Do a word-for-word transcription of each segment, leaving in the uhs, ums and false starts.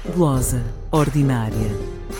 Glosa ordinária.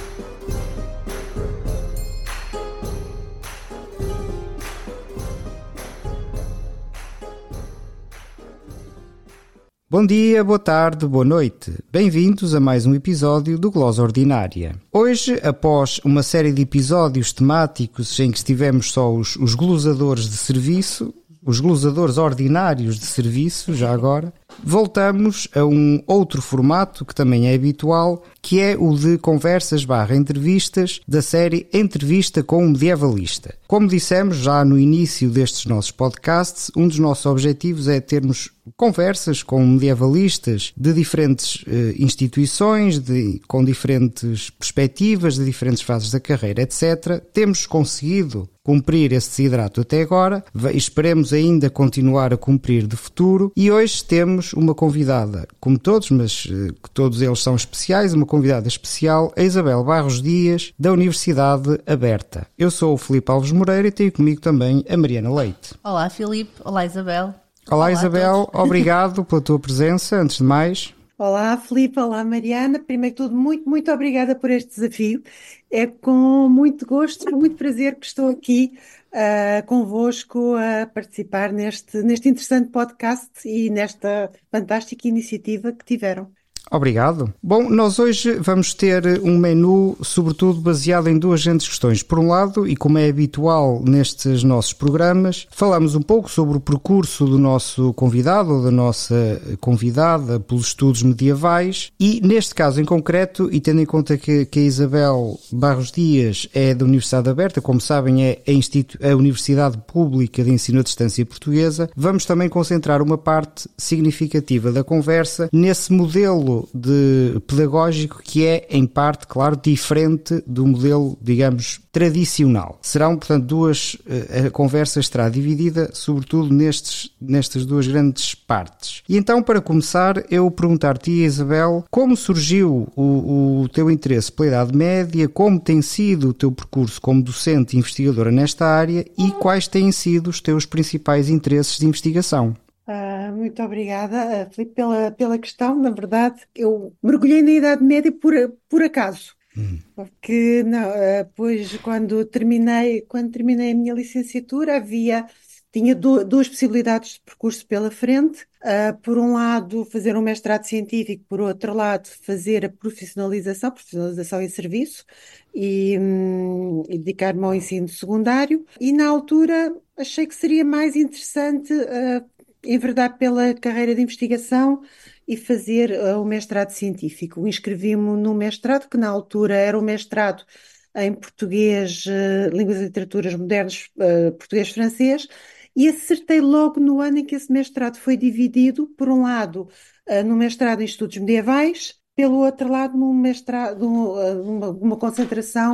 Bom dia, boa tarde, boa noite. Bem-vindos a mais um episódio do Glosa Ordinária. Hoje, após uma série de episódios temáticos em que estivemos só os, os glosadores de serviço, os glosadores ordinários de serviço, já agora, voltamos a um outro formato que também é habitual, que é o de conversas barra entrevistas da série Entrevista com um Medievalista. Como dissemos já no início destes nossos podcasts, um dos nossos objetivos é termos conversas com medievalistas de diferentes eh, instituições, de, com diferentes perspectivas, de diferentes fases da carreira, etcétera. Temos conseguido cumprir esse desidrato até agora, esperemos ainda continuar a cumprir de futuro, e hoje temos uma convidada, como todos, mas eh, que todos eles são especiais, uma convidada especial, a Isabel Barros Dias, da Universidade Aberta. Eu sou o Filipe Alves Moreira e tenho comigo também a Mariana Leite. Olá Filipe, olá Isabel. Olá, olá Isabel, obrigado pela tua presença, antes de mais. Olá Filipe, olá Mariana, primeiro de tudo muito, muito obrigada por este desafio, é com muito gosto, com muito prazer que estou aqui uh, convosco a participar neste, neste interessante podcast e nesta fantástica iniciativa que tiveram. Obrigado. Bom, nós hoje vamos ter um menu sobretudo baseado em duas grandes questões. Por um lado, e como é habitual nestes nossos programas, falamos um pouco sobre o percurso do nosso convidado ou da nossa convidada pelos estudos medievais e, neste caso em concreto, e tendo em conta que, que a Isabel Barros Dias é da Universidade Aberta, como sabem é a, Institu- a Universidade Pública de Ensino à Distância Portuguesa, vamos também concentrar uma parte significativa da conversa nesse modelo de pedagógico que é, em parte, claro, diferente do modelo, digamos, tradicional. Serão, portanto, duas, a conversa estará dividida, sobretudo, nestes, nestas duas grandes partes. E então, para começar, eu perguntar-te, Isabel, como surgiu o, o teu interesse pela Idade Média, como tem sido o teu percurso como docente e investigadora nesta área e quais têm sido os teus principais interesses de investigação? Uh, muito obrigada, uh, Filipe, pela, pela questão. Na verdade, eu mergulhei na Idade Média por, por acaso, hum. porque não, uh, pois, quando terminei, quando terminei a minha licenciatura, havia, tinha do, duas possibilidades de percurso pela frente. Uh, por um lado, fazer um mestrado científico, por outro lado, fazer a profissionalização, profissionalização em serviço e, hum, e dedicar-me ao ensino secundário. E na altura achei que seria mais interessante uh, enverdar pela carreira de investigação e fazer uh, o mestrado científico. Inscrevi-me no mestrado, que na altura era um mestrado em português, uh, línguas e literaturas modernas, uh, português-francês, e acertei logo no ano em que esse mestrado foi dividido, por um lado, uh, no mestrado em estudos medievais, pelo outro lado, num mestrado, uh, uma, uma concentração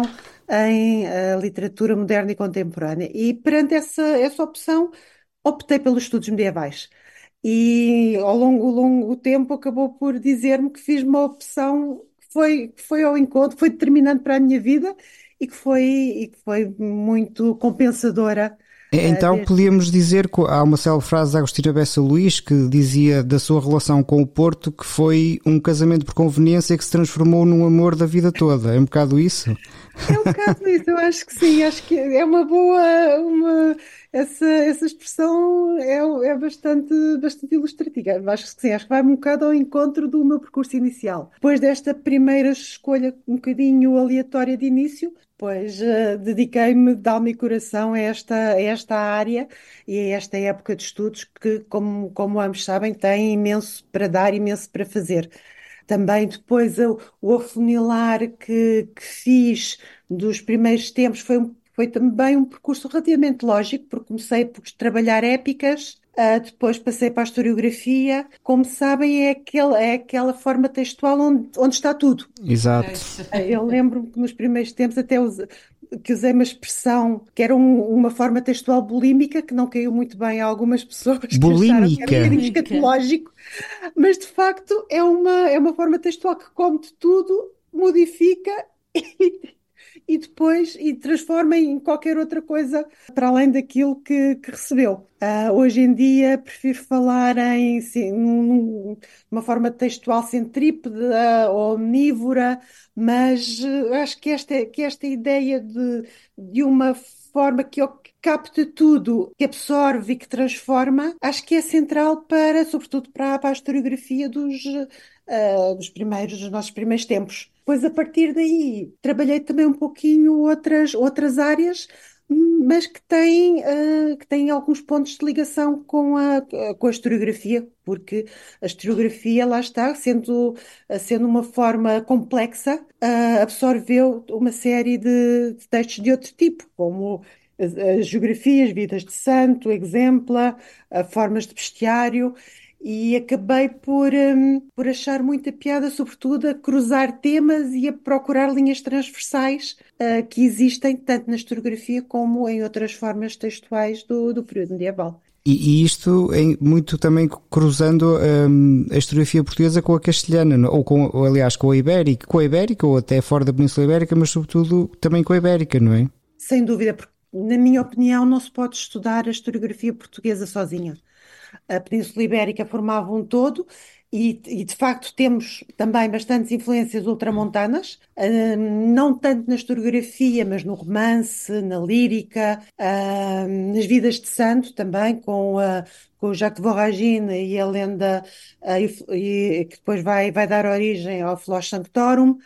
em uh, literatura moderna e contemporânea. E perante essa, essa opção, optei pelos estudos medievais e ao longo, longo tempo acabou por dizer-me que fiz uma opção que foi, que foi ao encontro, foi determinante para a minha vida e que foi, e que foi muito compensadora. Então uh, desde... podíamos dizer que há uma célebre frase de Agostina Bessa Luís que dizia da sua relação com o Porto que foi um casamento por conveniência que se transformou num amor da vida toda. É um bocado isso? É um bocado isso, eu acho que sim, acho que é uma boa, uma, essa, essa expressão é, é bastante, bastante ilustrativa, acho que sim, acho que vai um bocado ao encontro do meu percurso inicial. Depois desta primeira escolha um bocadinho aleatória de início, pois uh, dediquei-me de alma e coração a esta, a esta área e a esta época de estudos que, como, como ambos sabem, tem imenso para dar, imenso para fazer. Também depois o, o afunilar que, que fiz dos primeiros tempos foi, um, foi também um percurso relativamente lógico, porque comecei por trabalhar épicas, uh, depois passei para a historiografia. Como sabem, é, aquele, é aquela forma textual onde, onde está tudo. Exato. Eu lembro-me que nos primeiros tempos até usei, que usei uma expressão que era um, uma forma textual bulímica, que não caiu muito bem a algumas pessoas. Bulímica? Que acharam que era um escatológico, mas de facto é uma, é uma forma textual que come de tudo, modifica e, e depois e transforma em qualquer outra coisa para além daquilo que, que recebeu. Uh, hoje em dia prefiro falar em sim, num, numa forma textual centrípeta ou omnívora, mas uh, acho que esta, que esta ideia de, de uma forma que capta tudo, que absorve e que transforma, acho que é central para, sobretudo para, para a historiografia dos, uh, dos primeiros, dos nossos primeiros tempos. Depois, a partir daí, trabalhei também um pouquinho outras, outras áreas, mas que têm, uh, que têm alguns pontos de ligação com a, com a historiografia, porque a historiografia, lá está, sendo, sendo uma forma complexa, uh, absorveu uma série de, de textos de outro tipo, como as, as geografias, vidas de santo, exempla, uh, formas de bestiário, e acabei por, um, por achar muita piada, sobretudo, a cruzar temas e a procurar linhas transversais uh, que existem tanto na historiografia como em outras formas textuais do, do período medieval. E, e isto é muito também cruzando um, a historiografia portuguesa com a castelhana, ou, com, ou aliás com a ibérica, com a ibérica ou até fora da Península Ibérica, mas sobretudo também com a ibérica, não é? Sem dúvida, porque na minha opinião não se pode estudar a historiografia portuguesa sozinha. A Península Ibérica formava um todo e, e, de facto temos também bastantes influências ultramontanas, hum, não tanto na historiografia, mas no romance, na lírica, hum, nas vidas de santo também, com, a, com o Jacques de Voragine e a lenda uh, e, e, que depois vai, vai dar origem ao Flos Sanctorum.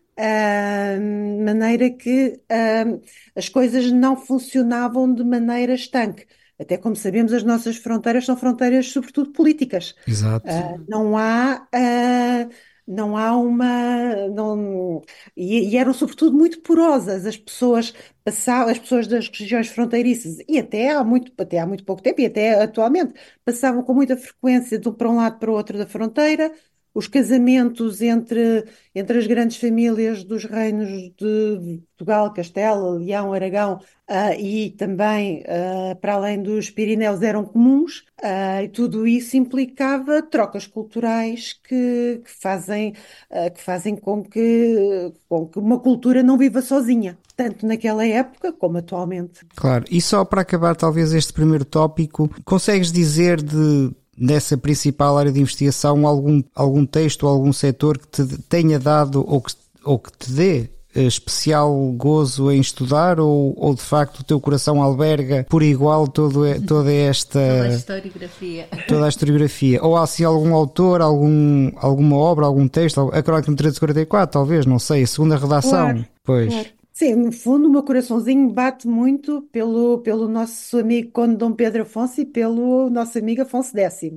De uh, maneira que uh, as coisas não funcionavam de maneira estanque. Até como sabemos, as nossas fronteiras são fronteiras, sobretudo, políticas. Exato. Uh, não há, uh, não há uma... Não, e, e eram, sobretudo, muito porosas. As pessoas passavam, as pessoas das regiões fronteiriças, e até há muito, até há muito pouco tempo, e até atualmente, passavam com muita frequência de um para um lado para o outro da fronteira. Os casamentos entre, entre as grandes famílias dos reinos de Portugal, Castela, Leão, Aragão uh, e também uh, para além dos Pirineus eram comuns uh, e tudo isso implicava trocas culturais que, que, fazem, uh, que fazem com que, com que uma cultura não viva sozinha, tanto naquela época como atualmente. Claro, e só para acabar talvez este primeiro tópico, consegues dizer de... nessa principal área de investigação, algum, algum texto ou algum setor que te tenha dado ou que, ou que te dê especial gozo em estudar, ou, ou de facto o teu coração alberga por igual todo, toda esta... Toda a historiografia. Toda a historiografia. Ou há assim algum autor, algum, alguma obra, algum texto, a Crónica de trezentos e quarenta e quatro, talvez, não sei, a segunda redação. Claro, pois. Claro. Sim, no fundo o meu coraçãozinho bate muito pelo, pelo nosso amigo Conde Dom Pedro Afonso e pelo nosso amigo Afonso Décimo.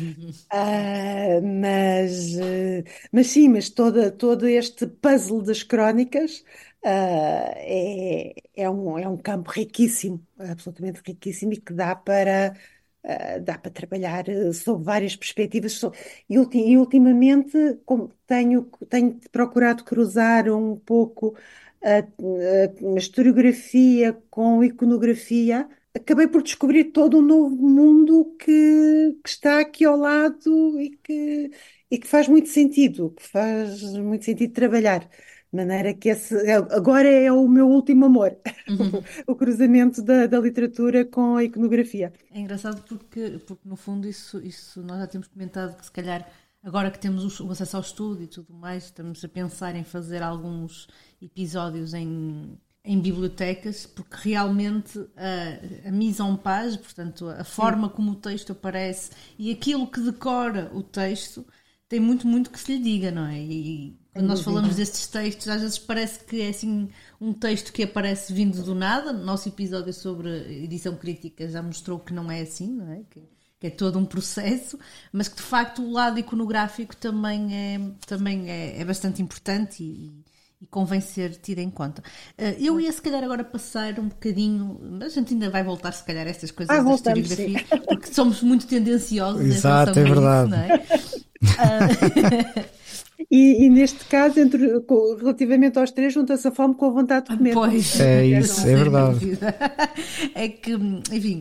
uh, mas, uh, mas sim, mas toda, todo este puzzle das crónicas uh, é, é, um, é um campo riquíssimo, absolutamente riquíssimo, e que dá para, uh, dá para trabalhar uh, sob várias perspectivas. So- E, ulti- e ultimamente como tenho, tenho procurado cruzar um pouco a, a- a historiografia com iconografia, acabei por descobrir todo um novo mundo que, que está aqui ao lado e que, e que faz muito sentido, que faz muito sentido trabalhar. De maneira que esse é- agora é o meu último amor, Uhum. o cruzamento da, da literatura com a iconografia. É engraçado porque, porque no fundo isso, isso nós já temos comentado que se calhar agora que temos o, o acesso ao estudo e tudo mais, estamos a pensar em fazer alguns episódios em, em bibliotecas, porque realmente a, a mise en page, portanto a forma como o texto aparece e aquilo que decora o texto tem muito, muito que se lhe diga, não é? E quando nós falamos destes textos, às vezes parece que é assim um texto que aparece vindo do nada. No nosso episódio sobre edição crítica já mostrou que não é assim, não é? Que, que é todo um processo, mas que de facto o lado iconográfico também é, também é, é bastante importante e, e convém ser tido em conta. Eu ia se calhar agora passar um bocadinho, mas a gente ainda vai voltar se calhar a estas coisas Ah, da voltamos, historiografia, porque somos muito tendenciosos em Exato, relação é a verdade. isso, não é? Ah, E, e neste caso, entre, co- relativamente aos três, junta-se a fome com a vontade de comer. Pois, É isso, é sem verdade. dúvida. É que, enfim,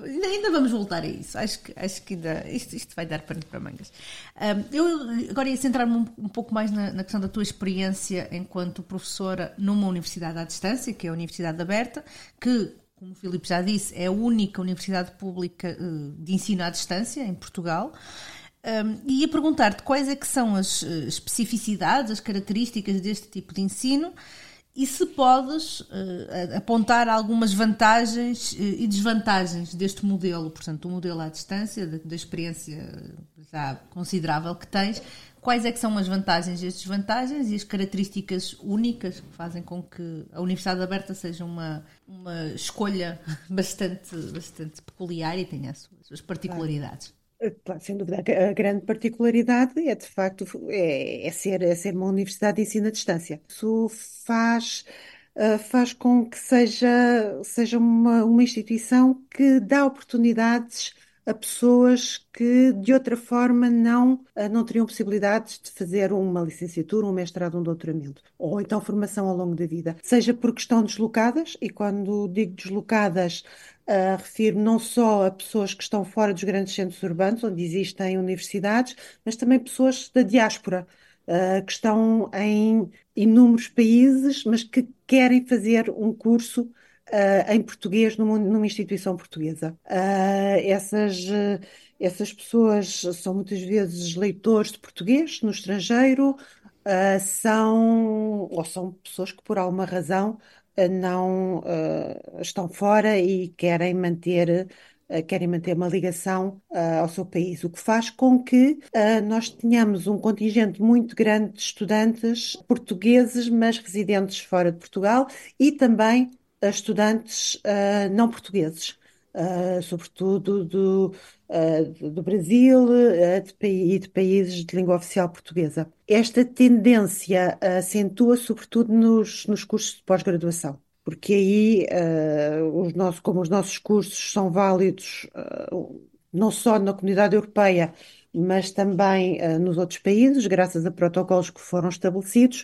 ainda, ainda vamos voltar a isso. Acho que, acho que ainda, isto, isto vai dar pano para mangas. Um, eu agora ia centrar-me um, um pouco mais na, na questão da tua experiência enquanto professora numa universidade à distância, que é a Universidade Aberta, que, como o Filipe já disse, é a única universidade pública uh, de ensino à distância em Portugal. Um, e ia perguntar-te quais é que são as uh, especificidades, as características deste tipo de ensino e se podes uh, apontar algumas vantagens uh, e desvantagens deste modelo, portanto, o modelo à distância, da, da experiência já considerável que tens, quais é que são as vantagens e as desvantagens e as características únicas que fazem com que a Universidade Aberta seja uma, uma escolha bastante, bastante peculiar e tenha as suas, as suas particularidades. Claro, sem dúvida, a grande particularidade é, de facto, é, é ser, é ser uma universidade de ensino à distância. Isso faz, uh, faz com que seja, seja uma, uma instituição que dá oportunidades a pessoas que, de outra forma, não, uh, não teriam possibilidades de fazer uma licenciatura, um mestrado, um doutoramento, ou então formação ao longo da vida. Seja porque estão deslocadas, e quando digo deslocadas, Uh, refiro não só a pessoas que estão fora dos grandes centros urbanos, onde existem universidades, mas também pessoas da diáspora, uh, que estão em inúmeros países, mas que querem fazer um curso uh, em português numa, numa instituição portuguesa. Uh, essas, uh, essas pessoas são muitas vezes leitores de português no estrangeiro, uh, são, ou são pessoas que por alguma razão não uh, estão fora e querem manter, uh, querem manter uma ligação uh, ao seu país, o que faz com que uh, nós tenhamos um contingente muito grande de estudantes portugueses, mas residentes fora de Portugal, e também uh, estudantes uh, não portugueses. Uh, sobretudo do, uh, do Brasil uh, de, e de países de língua oficial portuguesa. Esta tendência uh, acentua sobretudo nos, nos cursos de pós-graduação, porque aí, uh, os nossos, como os nossos cursos são válidos uh, não só na Comunidade Europeia, mas também uh, nos outros países, graças a protocolos que foram estabelecidos,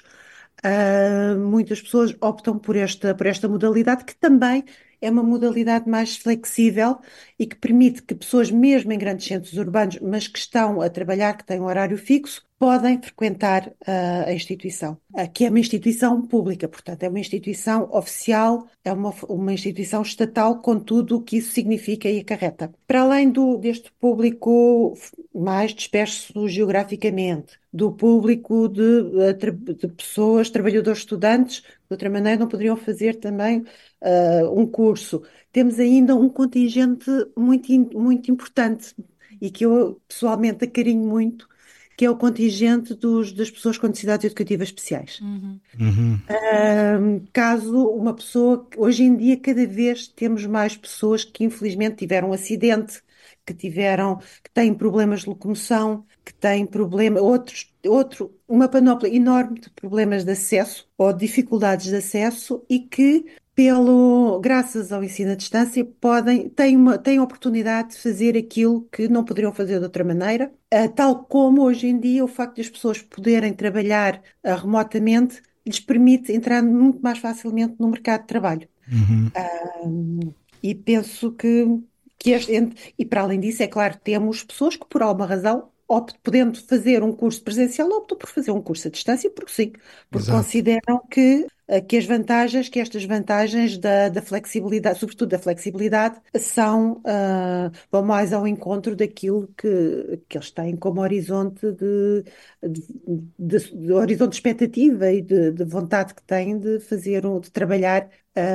uh, muitas pessoas optam por esta, por esta modalidade, que também é uma modalidade mais flexível e que permite que pessoas, mesmo em grandes centros urbanos, mas que estão a trabalhar, que têm um horário fixo, podem frequentar uh, a instituição, uh, que é uma instituição pública, portanto, é uma instituição oficial, é uma, uma instituição estatal, com tudo o que isso significa e acarreta. Para além do, deste público mais disperso geograficamente, do público de, de pessoas, trabalhadores, estudantes, de outra maneira não poderiam fazer também uh, um curso. Temos ainda um contingente muito, muito importante e que eu pessoalmente acarinho muito, que é o contingente dos, das pessoas com necessidades educativas especiais. Uhum. Uhum. Um, caso uma pessoa, hoje em dia cada vez temos mais pessoas que infelizmente tiveram um acidente, que tiveram, que têm problemas de locomoção, que têm problema, outros, outro, uma panóplia enorme de problemas de acesso ou dificuldades de acesso e que pelo, graças ao ensino à distância, podem, têm uma, têm a oportunidade de fazer aquilo que não poderiam fazer de outra maneira, uh, tal como hoje em dia o facto de as pessoas poderem trabalhar uh, remotamente lhes permite entrar muito mais facilmente no mercado de trabalho. Uhum. Uh, e penso que, que este, e para além disso, é claro, temos pessoas que por alguma razão, optam, podendo fazer um curso presencial, optam por fazer um curso à distância, porque sim, porque Exato. consideram que que as vantagens, que estas vantagens da, da flexibilidade, sobretudo da flexibilidade, são, uh, vão mais ao encontro daquilo que, que eles têm como horizonte de, de, de, de horizonte de expectativa e de, de vontade que têm de fazer, um- de trabalhar,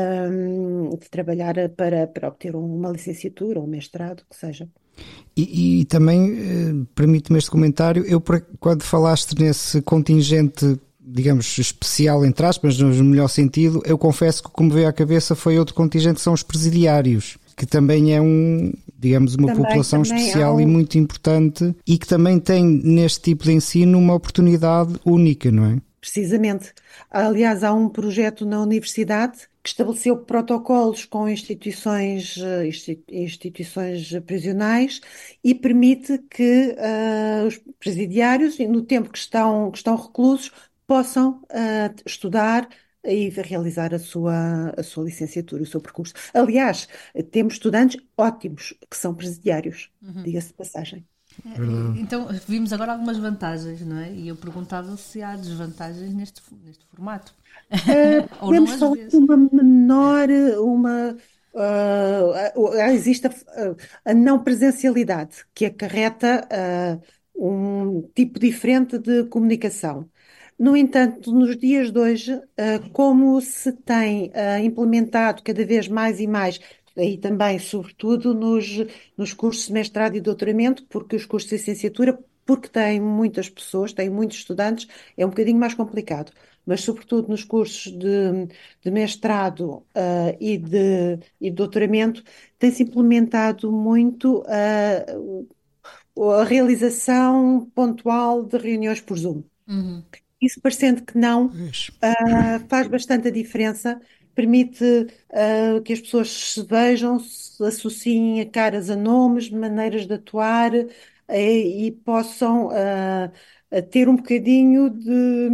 um, de trabalhar para, para obter uma licenciatura ou um mestrado, que seja. E, e também, eh, permite-me este comentário, eu por- quando falaste nesse contingente, digamos, especial, entre aspas, no melhor sentido, eu confesso que o que me veio à cabeça foi outro contingente, que são os presidiários, que também é um, digamos, uma Também, população também há especial um- e muito importante e que também tem neste tipo de ensino uma oportunidade única, não é? Precisamente. Aliás, há um projeto na universidade que estabeleceu protocolos com instituições, eh, insti- instituições prisionais e permite que ah, os presidiários, no tempo que estão, que estão reclusos, possam ah, estudar, e realizar a sua, a sua licenciatura, o seu percurso. Aliás, temos estudantes ótimos que são presidiários, diga-se de passagem. Então, vimos agora algumas vantagens, não é? E eu perguntava se há desvantagens neste, neste formato. Uh, Ou não podemos às falar de vezes. uma menor, uma, uh, existe a, a não presencialidade, que acarreta uh, um tipo diferente de comunicação. No entanto, nos dias de hoje, uh, como se tem uh, implementado cada vez mais e mais, aí também, sobretudo nos, nos cursos de mestrado e doutoramento, porque os cursos de licenciatura, porque têm muitas pessoas, têm muitos estudantes, é um bocadinho mais complicado. Mas, sobretudo, nos cursos de, de mestrado uh, e, de, e de doutoramento, tem-se implementado muito uh, a realização pontual de reuniões por Zoom. Uhum. Isso, parecendo que não, Pois. uh, faz bastante a diferença, permite uh, que as pessoas se vejam, se associem a caras a nomes, maneiras de atuar uh, e possam uh, uh, ter um bocadinho de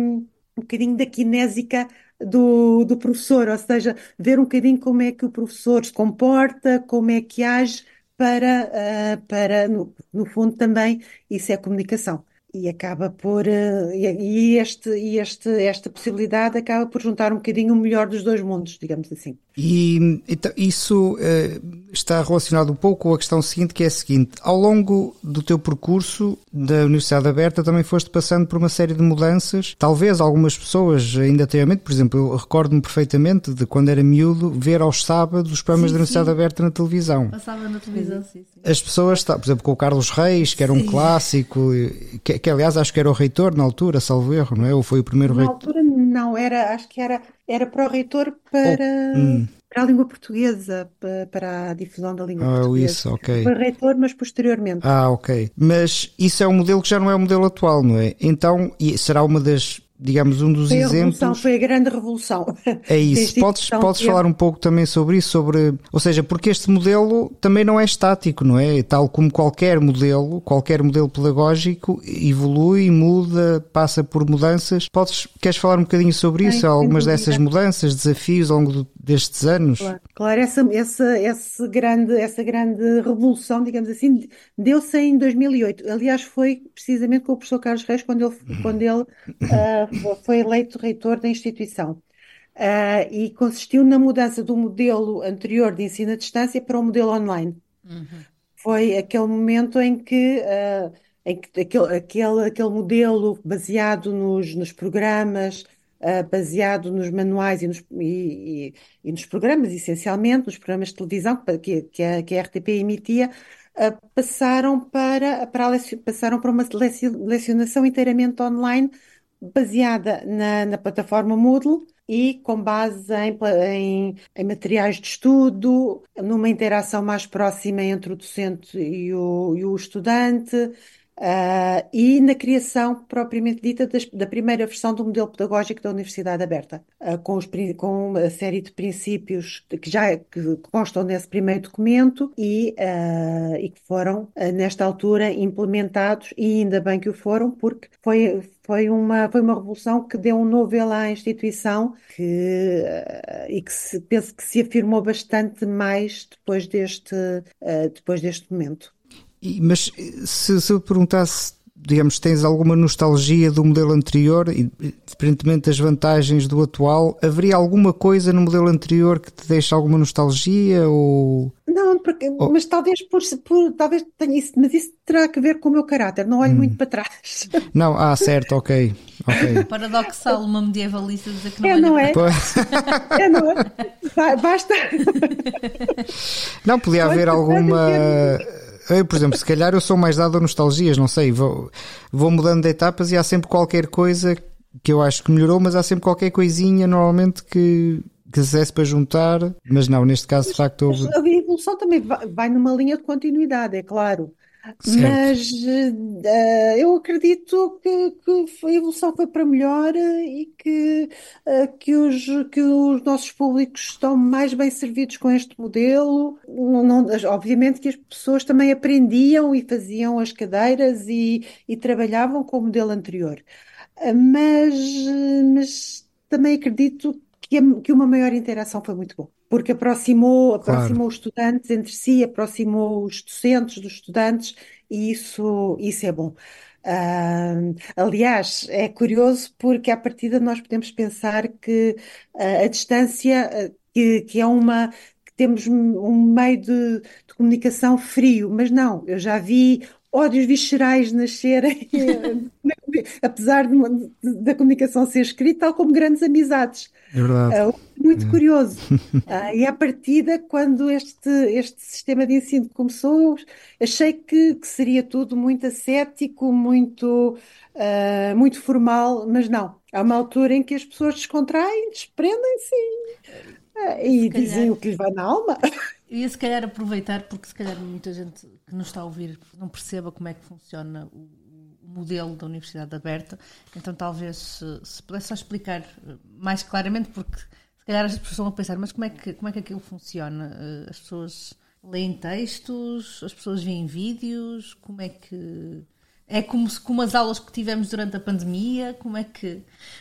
um bocadinho da kinésica do, do professor, ou seja, ver um bocadinho como é que o professor se comporta, como é que age para, uh, para no, no fundo também isso é comunicação. E acaba por, eh, e e este, e este, esta possibilidade acaba por juntar um bocadinho o melhor dos dois mundos, digamos assim. E então, isso eh, está relacionado um pouco com a questão seguinte, que é a seguinte: ao longo do teu percurso da Universidade Aberta também foste passando por uma série de mudanças. Talvez algumas pessoas ainda anteriormente, por exemplo, eu recordo-me perfeitamente de quando era miúdo ver aos sábados os programas Sim, da Universidade sim. Aberta na televisão. Passava na televisão, sim, sim. As pessoas, por exemplo, com o Carlos Reis, que era um Sim. clássico, que, que aliás acho que era o reitor na altura, salvo erro, não é? Ou foi o primeiro Na reitor? altura não, era, acho que era, era para o reitor Oh, para, hum, para a língua portuguesa, pa- para a difusão da língua ah, portuguesa. isso, ok. Foi reitor, mas posteriormente. Ah, ok. Mas isso é um modelo que já não é o modelo atual, não é? Então, e será uma das, digamos, um dos Foi a revolução, exemplos. foi a grande revolução É que a isso. Podes, instituição podes teve. falar um pouco também sobre isso, sobre, ou seja, porque este modelo também não é estático, não é? Tal como qualquer modelo, qualquer modelo pedagógico evolui, muda, passa por mudanças. Podes, queres falar um bocadinho sobre Sim, isso? sem Algumas dúvida. dessas mudanças, desafios ao longo do- destes anos? Claro, claro, essa, essa, essa grande, essa grande revolução, digamos assim, deu-se em dois mil e oito. Aliás, foi precisamente com o professor Carlos Reis quando ele, quando ele ah, foi eleito reitor da instituição. Ah, e consistiu na mudança do modelo anterior de ensino à distância para o modelo online. Foi aquele momento em que, ah, em que aquele, aquele, aquele modelo baseado nos, nos programas, ah, baseado nos manuais e nos, e, e- e nos programas, essencialmente, nos programas de televisão que, que, a, que a R T P emitia, ah, passaram para, para a leci- passaram para uma leci- lecionação inteiramente online, baseada na, na plataforma Moodle. E com base em, pla- em em materiais de estudo, numa interação mais próxima entre o docente e o, e o estudante, ah, e na criação propriamente dita das- da primeira versão do modelo pedagógico da Universidade Aberta, ah, com, os prin- com uma série de princípios que já que constam nesse primeiro documento e, ah, e que foram, ah, nesta altura, implementados, e ainda bem que o foram, porque foi, foi uma, foi uma revolução que deu um novo elo à instituição que, eh, e que se, penso que se afirmou bastante mais depois deste, eh, depois deste momento. E- mas se, se eu te perguntasse, digamos, tens alguma nostalgia do modelo anterior, e, independentemente das vantagens do atual, haveria alguma coisa no modelo anterior que te deixa alguma nostalgia ou... Não, porque- ou- mas talvez por, por- talvez tenha isso, mas isso terá que ver com o meu caráter. Não olho muito para trás. Não, ah, certo, ok, ok. Paradoxal, uma medievalista dizer que não É, olha não para é? Pô, É, não é? Ba- Basta. não, podia haver Olha, alguma... dizer- Eu, por exemplo, se calhar eu sou mais dado a nostalgias, não sei, vou, vou mudando de etapas e há sempre qualquer coisa que eu acho que melhorou, mas há sempre qualquer coisinha normalmente que, que se desse para juntar, mas não, neste caso de facto houve... A evolução também vai vai numa linha de continuidade, é claro. Certo. Mas eh, eu acredito que, que a evolução foi para melhor, eh, e que, eh, que os, que os nossos públicos estão mais bem servidos com este modelo. Não- não- obviamente que as pessoas também aprendiam e faziam as cadeiras e, e trabalhavam com o modelo anterior. Eh, Mas, eh, mas também acredito que, a- que uma maior interação foi muito bom, porque aproximou, Claro. aproximou os estudantes entre si, aproximou os docentes dos estudantes, e isso, isso é bom. Ah, aliás, é curioso porque à partida nós podemos pensar que ah, a distância, ah, que, que é uma, que temos um um meio de, de comunicação frio, mas não, eu já vi ódios viscerais nascerem, na comu- apesar de uma- de- da comunicação ser escrita, tal como grandes amizades. É verdade. Ah, muito curioso. Ah, e à partida, quando este, este sistema de ensino começou, achei que, que seria tudo muito ascético, muito, ah, muito formal, mas não. Há uma altura em que as pessoas descontraem, desprendem-se, ah, E se e dizem calhar, o que lhes vai na alma. ia se calhar aproveitar, porque se calhar muita gente que nos está a ouvir não perceba como é que funciona o, o modelo da Universidade Aberta, então talvez se, se pudesse só explicar eh, mais claramente, porque se calhar as pessoas estão a pensar, mas como é que, como é que aquilo funciona? Eh, As pessoas leem textos, as pessoas veem vídeos, como é que... É como, se- como as aulas que tivemos durante a pandemia, como é que...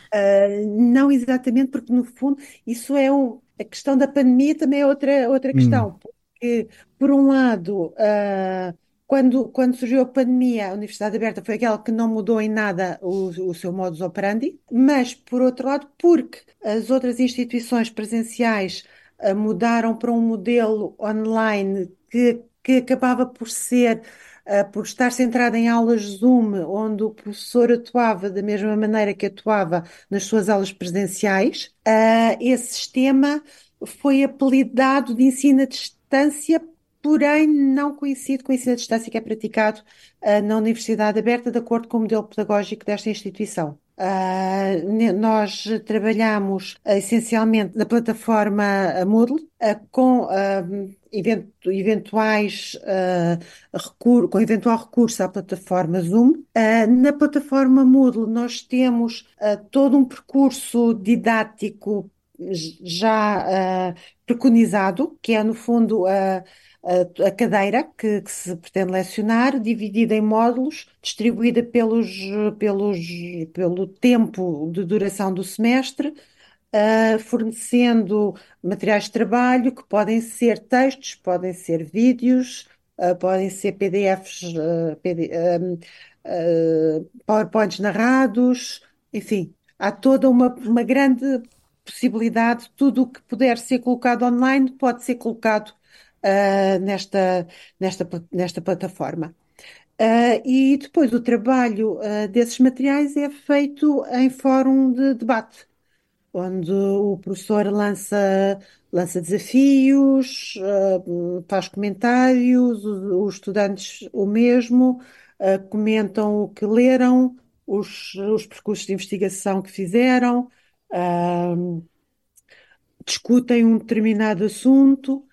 Não exatamente, porque no fundo isso é um, a questão da pandemia também é outra, outra Hum, questão, porque por um lado, ah, quando, quando surgiu a pandemia, a Universidade Aberta foi aquela que não mudou em nada o, o seu modus operandi, mas por outro lado, porque as outras instituições presenciais ah, mudaram para um modelo online que, que acabava por ser Uh, por estar centrada em aulas Zoom, onde o professor atuava da mesma maneira que atuava nas suas aulas presenciais, uh, esse sistema foi apelidado de ensino à distância, porém não coincide com o ensino à distância que é praticado uh, na Universidade Aberta, de acordo com o modelo pedagógico desta instituição. Uh, ne- nós trabalhamos uh, essencialmente na plataforma uh, Moodle, uh, com uh, event- eventuais uh, recur- com eventual recurso à plataforma Zoom. Uh, na plataforma Moodle nós temos uh, todo um percurso didático j- já uh, preconizado, que é no fundo a, a, a cadeira que, que se pretende lecionar, dividida em módulos, distribuída pelos, pelos, pelo tempo de duração do semestre, uh, fornecendo materiais de trabalho que podem ser textos, podem ser vídeos, uh, podem ser P D Fs, uh, P D, um, uh, PowerPoints narrados, enfim, há toda uma, uma grande possibilidade, tudo o que puder ser colocado online pode ser colocado uh, nesta, nesta, nesta plataforma. Uh, e depois o trabalho uh, desses materiais é feito em fórum de debate, onde o professor lança, lança desafios, uh, faz comentários, os, os estudantes o mesmo, uh, comentam o que leram, os, os percursos de investigação que fizeram, uh, discutem um determinado assunto,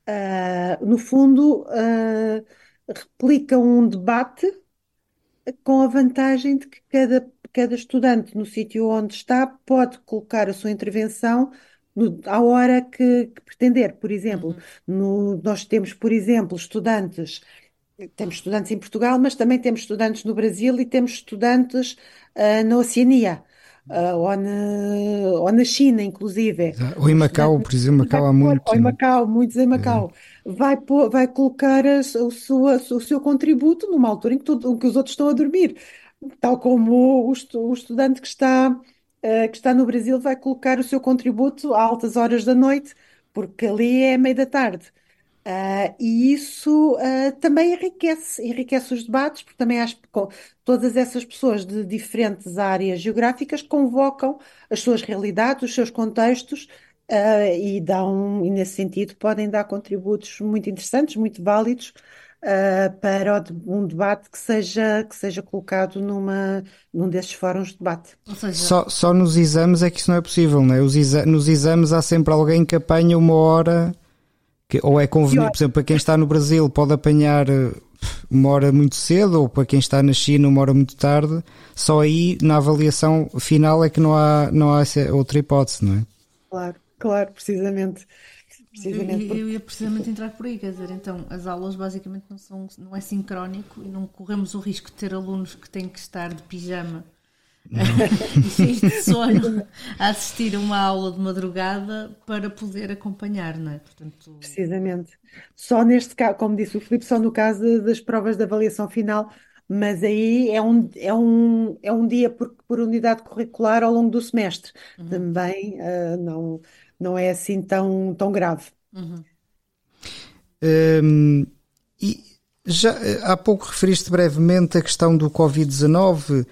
uh, no fundo, uh, replicam um debate com a vantagem de que cada, cada estudante no sítio onde está pode colocar a sua intervenção no- à hora que, que pretender. Por exemplo, Uhum. no- nós temos, por exemplo, estudantes, temos estudantes em Portugal, mas também temos estudantes no Brasil e temos estudantes ah, na Oceania. ah, ou na, ou na China, inclusive. exa- ou em O estudante Macau, por exemplo, vai Macau há pôr, ou muito. em Macau, muitos em Macau, vai, pôr, vai colocar a su- o, sua- o seu contributo numa altura em que, todo- em que os outros estão a dormir. Tal como o, estu- o estudante que está, eh, que está no Brasil vai colocar o seu contributo a altas horas da noite, porque ali é meio da tarde. Ah, e isso ah, também enriquece, enriquece os debates, porque também acho que co- todas essas pessoas de diferentes áreas geográficas convocam as suas realidades, os seus contextos, ah, e dão, e nesse sentido podem dar contributos muito interessantes, muito válidos, ah, para o de- um debate que seja, que seja colocado numa, num desses fóruns de debate. Ou seja, Só, só nos exames é que isso não é possível, não é? Os exa- nos exames há sempre alguém que apanha uma hora, que, ou é conveniente, por exemplo, para quem está no Brasil pode apanhar eh, uma hora muito cedo, ou para quem está na China uma hora muito tarde. Só aí, na avaliação final, é que não há, não há essa outra hipótese, não é? Claro, claro, precisamente. eu, Precisamente eu- eu ia precisamente entrar por aí, quer dizer, então as aulas basicamente não são, não é sincrónico e não corremos o risco de ter alunos que têm que estar de pijama e cheios de sono a assistir a uma aula de madrugada para poder acompanhar, não é? Portanto, Precisamente. Só neste caso, como disse o Filipe, só no caso das provas de avaliação final, mas aí é um, é um, é um dia por, por unidade curricular ao longo do semestre. Também ah, não, não é assim tão, tão grave. uhum. Hum, e já eh, há pouco referiste brevemente a questão do covid dezanove,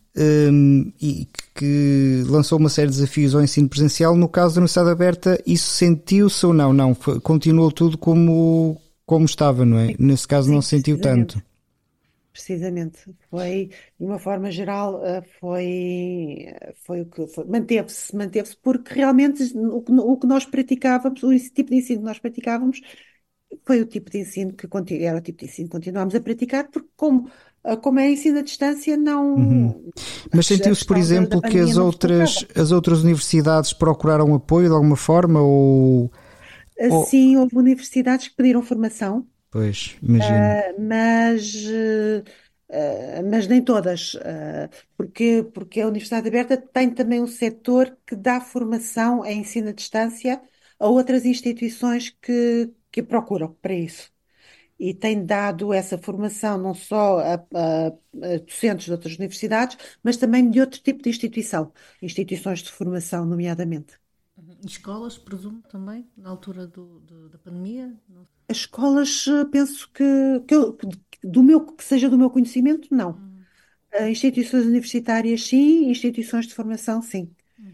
hum, e que que lançou uma série de desafios ao ensino presencial. No caso da Universidade Aberta, isso sentiu-se ou não? Não, foi- continuou tudo como, como estava, não é? Nesse caso não Sim, se sentiu precisamente. tanto. Precisamente. Foi, de uma forma geral, ah, foi, foi o que foi. Manteve-se, manteve-se, porque realmente o que, o que nós praticávamos, o tipo de ensino que nós praticávamos, foi o tipo de ensino que conti- era o tipo de ensino que continuámos a praticar, porque como, ah, como é ensino à distância, Uhum. não, a Mas ques- a sentiu-se, por questão da, da exemplo, que pandemia as não nos outras, colocava. as outras universidades procuraram apoio de alguma forma ou... ou... Assim, houve universidades que pediram formação. Pois, imagino. Uh, mas, uh, uh, mas nem todas, uh, porque, porque a Universidade Aberta tem também um setor que dá formação em ensino à distância a outras instituições que, que procuram para isso. E tem dado essa formação não só a, a- a docentes de outras universidades, mas também de outro tipo de instituição, instituições de formação, nomeadamente. E escolas, presumo, também, na altura do, do- da pandemia? Não- As escolas, uh, penso que, que eu- do meu, que seja do meu conhecimento, não. Uhum. Uh, instituições universitárias, sim. Instituições de formação, sim.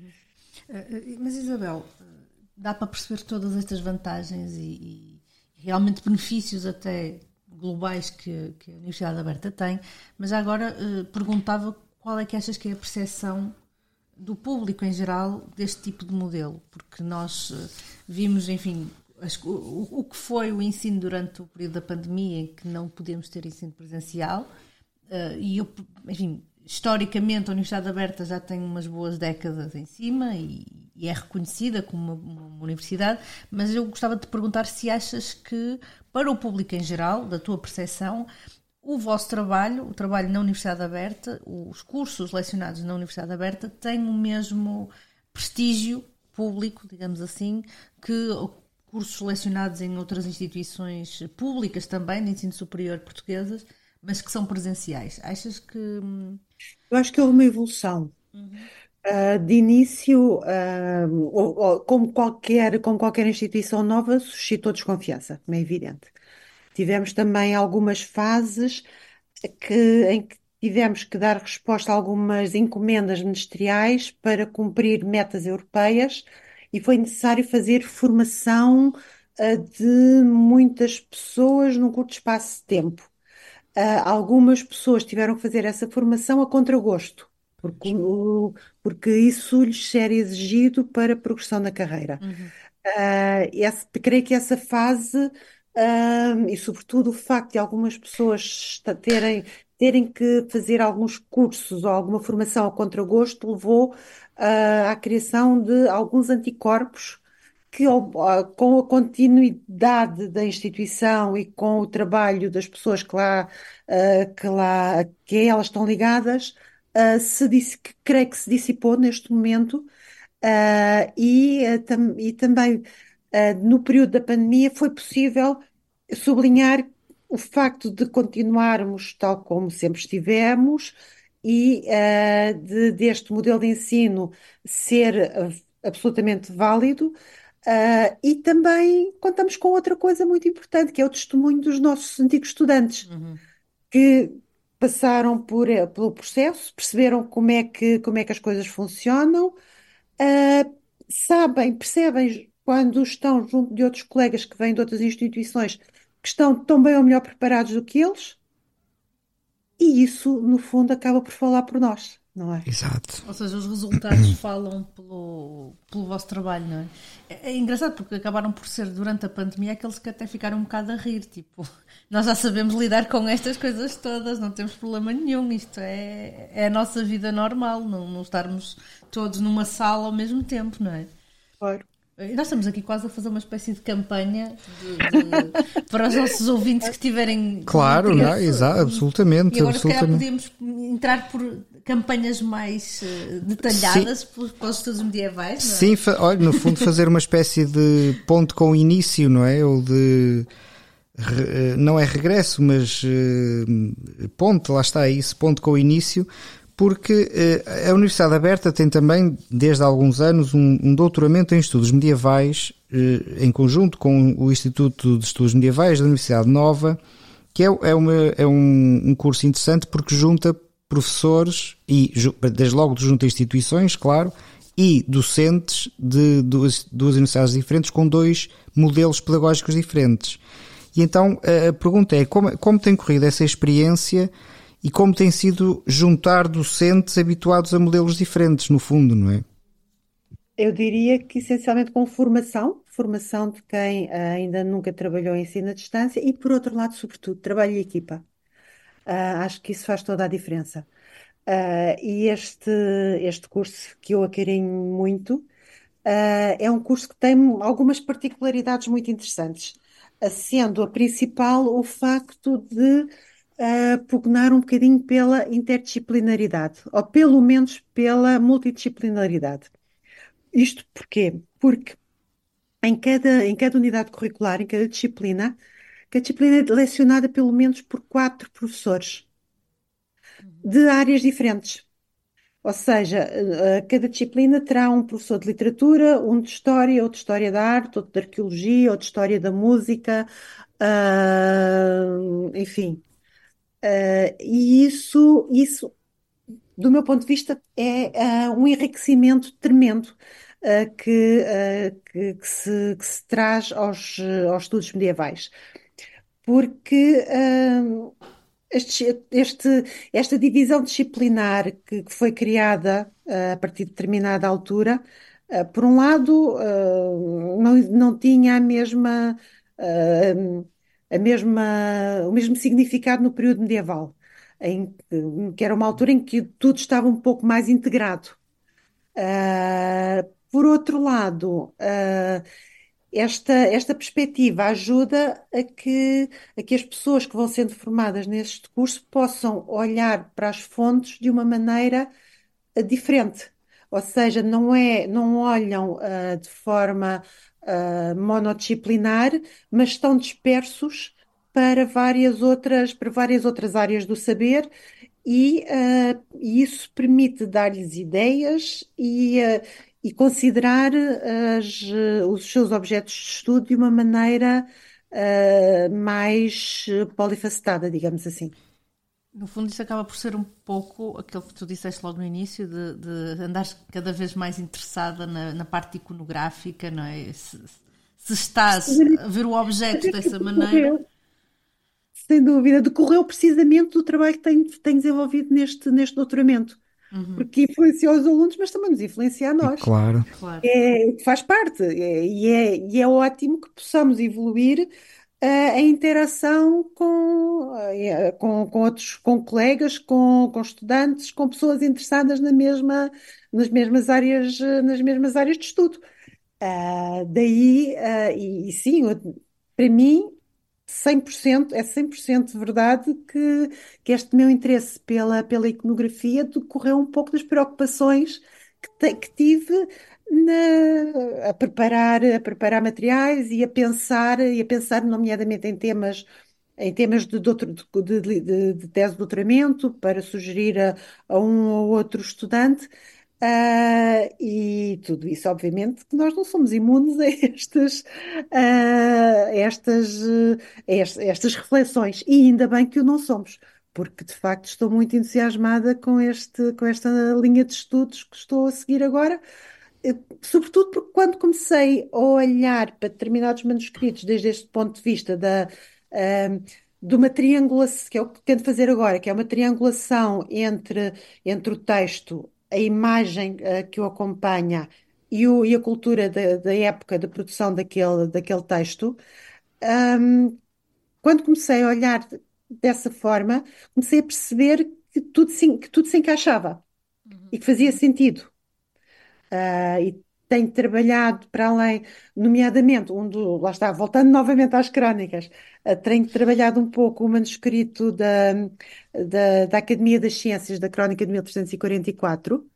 Eh, eh, Mas Isabel, eh, dá para perceber todas estas vantagens e, e realmente benefícios até globais que, que a Universidade Aberta tem, mas já agora eh, perguntava qual é que achas que é a percepção do público em geral deste tipo de modelo, porque nós eh, vimos, enfim, as- o, o- o que foi o ensino durante o período da pandemia em que não podemos ter ensino presencial. Uh, e eu, enfim, historicamente a Universidade Aberta já tem umas boas décadas em cima e, e é reconhecida como uma, uma universidade, mas eu gostava de te perguntar se achas que, para o público em geral, da tua percepção, o vosso trabalho, o trabalho na Universidade Aberta, os cursos lecionados na Universidade Aberta têm o mesmo prestígio público, digamos assim, que cursos lecionados em outras instituições públicas também, de ensino superior portuguesas, mas que são presenciais. Achas que... hum, Eu acho que houve uma evolução. Uh, de início, uh, ou- ou como qualquer, como qualquer instituição nova, suscitou desconfiança, como é evidente. Tivemos também algumas fases que, em que tivemos que dar resposta a algumas encomendas ministeriais para cumprir metas europeias e foi necessário fazer formação, uh, de muitas pessoas num curto espaço de tempo. Ah, algumas pessoas tiveram que fazer essa formação a contragosto, porque, o- porque isso lhes era exigido para a progressão na carreira. uhum, Ah, esse- creio que essa fase, ah, e sobretudo o facto de algumas pessoas esta- terem, terem que fazer alguns cursos ou alguma formação a contragosto, levou, ah, à criação de alguns anticorpos que, ao- a- com a continuidade da instituição e com o trabalho das pessoas que lá, ah, que lá, que a elas estão ligadas, ah, se disse, que creio que se dissipou neste momento. Ah, e, ah, tam- e também, ah, no período da pandemia foi possível sublinhar o facto de continuarmos tal como sempre estivemos e, ah, de, deste modelo de ensino ser, ah, absolutamente válido. Ah, e também contamos com outra coisa muito importante, que é o testemunho dos nossos antigos estudantes uhum. que passaram por, eh, pelo processo, perceberam como é que, como é que as coisas funcionam, ah, sabem, percebem quando estão junto de outros colegas que vêm de outras instituições que estão tão bem ou melhor preparados do que eles, e isso, no fundo, acaba por falar por nós, não é? Exato. Ou seja, os resultados falam pelo, pelo vosso trabalho, não é? É, é engraçado porque acabaram por ser, durante a pandemia, aqueles que até ficaram um bocado a rir. Tipo, nós já sabemos lidar com estas coisas todas, não temos problema nenhum. Isto é, é a nossa vida normal, não, não estarmos todos numa sala ao mesmo tempo, não é? Claro. Nós estamos aqui quase a fazer uma espécie de campanha de- de- para os nossos ouvintes que tiverem Claro, não, interesse. exato, absolutamente, E agora, se calhar, absolutamente. podíamos entrar por campanhas mais eh, detalhadas para para os estudos medievais, não é? Sim, fa- olha, no fundo fazer uma espécie de ponto com início, não é? Ou de re- eh, não é regresso, mas eh, ponto, lá está isso, ponto com início, porque eh, a Universidade Aberta tem também, desde há alguns anos, um, um doutoramento em estudos medievais, eh, em conjunto com o Instituto de Estudos Medievais da Universidade Nova, que é, é, uma, é um, um curso interessante porque junta professores e, ju- desde logo, junta instituições, claro, e docentes de duas, duas universidades diferentes com dois modelos pedagógicos diferentes. E então a pergunta é como, como tem corrido essa experiência e como tem sido juntar docentes habituados a modelos diferentes, no fundo, não é? Eu diria que essencialmente com formação, formação de quem ah, ainda nunca trabalhou em ensino à distância e, por outro lado, sobretudo, trabalho em equipa. Ah, acho que isso faz toda a diferença. Ah, e este, este curso que eu acarinho muito, ah, é um curso que tem algumas particularidades muito interessantes, ah, sendo a principal o facto de ah, pugnar um bocadinho pela interdisciplinaridade, ou pelo menos pela multidisciplinaridade. Isto porquê? Porque em cada, em cada unidade curricular, em cada disciplina, cada disciplina é lecionada pelo menos por quatro professores de áreas diferentes. Ou seja, eh, cada disciplina terá um professor de literatura, um de história, outro de história da arte, outro de arqueologia, outro de história da música, ah, enfim. Ah, e isso, isso, do meu ponto de vista, é ah, um enriquecimento tremendo ah, que, ah, que, que se, que se traz aos, aos estudos medievais. Porque ah, este, este- esta divisão disciplinar que, que foi criada ah, a partir de determinada altura, ah, por um lado, ah, não, não tinha a mesma, ah, a mesma, o mesmo significado no período medieval, em que, que era uma altura em que tudo estava um pouco mais integrado. Ah, por outro lado, ah, esta, esta perspectiva ajuda a que, a que as pessoas que vão sendo formadas neste curso possam olhar para as fontes de uma maneira eh, diferente. Ou seja, não é, não olham ah, de forma ah, monodisciplinar, mas estão dispersos para várias outras, para várias outras áreas do saber e, ah, e isso permite dar-lhes ideias e, ah, e considerar as, eh, os seus objetos de estudo de uma maneira ah, mais eh, polifacetada, digamos assim. No fundo, isso acaba por ser um pouco aquilo que tu disseste logo no início, de, de andar cada vez mais interessada na, na parte iconográfica, não é? Se, se estás a ver o objeto dessa maneira. Sem dúvida, decorreu precisamente do trabalho que tenho, tenho desenvolvido neste, neste doutoramento, porque influenciou os alunos, mas também nos influencia a nós. Claro. Claro. É, o que faz parte, é- e, é, e é ótimo que possamos evoluir eh, a interação com, eh, com, com outros, com colegas, com, com estudantes, com pessoas interessadas na mesma, nas mesmas áreas, eh, nas mesmas áreas de estudo. Ah, daí, ah, e, e sim, eu- para mim, cem por cento é cem por cento verdade que, que este meu interesse pela, pela iconografia decorreu um pouco das preocupações que, te- que tive na- a preparar, a preparar materiais e a pensar, e a pensar nomeadamente em temas, em temas de, doutor- de, de- de- de tese de doutoramento para sugerir a, a um ou outro estudante. Ah, e tudo isso, obviamente, que nós não somos imunes a estas, ah, a estas, eh, a est- a estas reflexões, e ainda bem que o não somos, porque de facto estou muito entusiasmada com este, com esta linha de estudos que estou a seguir agora, eh, sobretudo porque quando comecei a olhar para determinados manuscritos desde este ponto de vista da, ah, de uma triangulação, que é o que tento fazer agora, que é uma triangulação entre, entre o texto, a imagem, ah, que o acompanha e, o- e a cultura da, da época da produção daquele, daquele texto. Ahm, Quando comecei a olhar dessa forma, comecei a perceber que tudo se, que tudo se encaixava e que fazia sentido. tenho trabalhado para além, nomeadamente, um do, lá está, voltando novamente às crónicas, uh, tenho trabalhado um pouco o manuscrito da, da, da Academia das Ciências, da Crónica de mil trezentos e quarenta e quatro.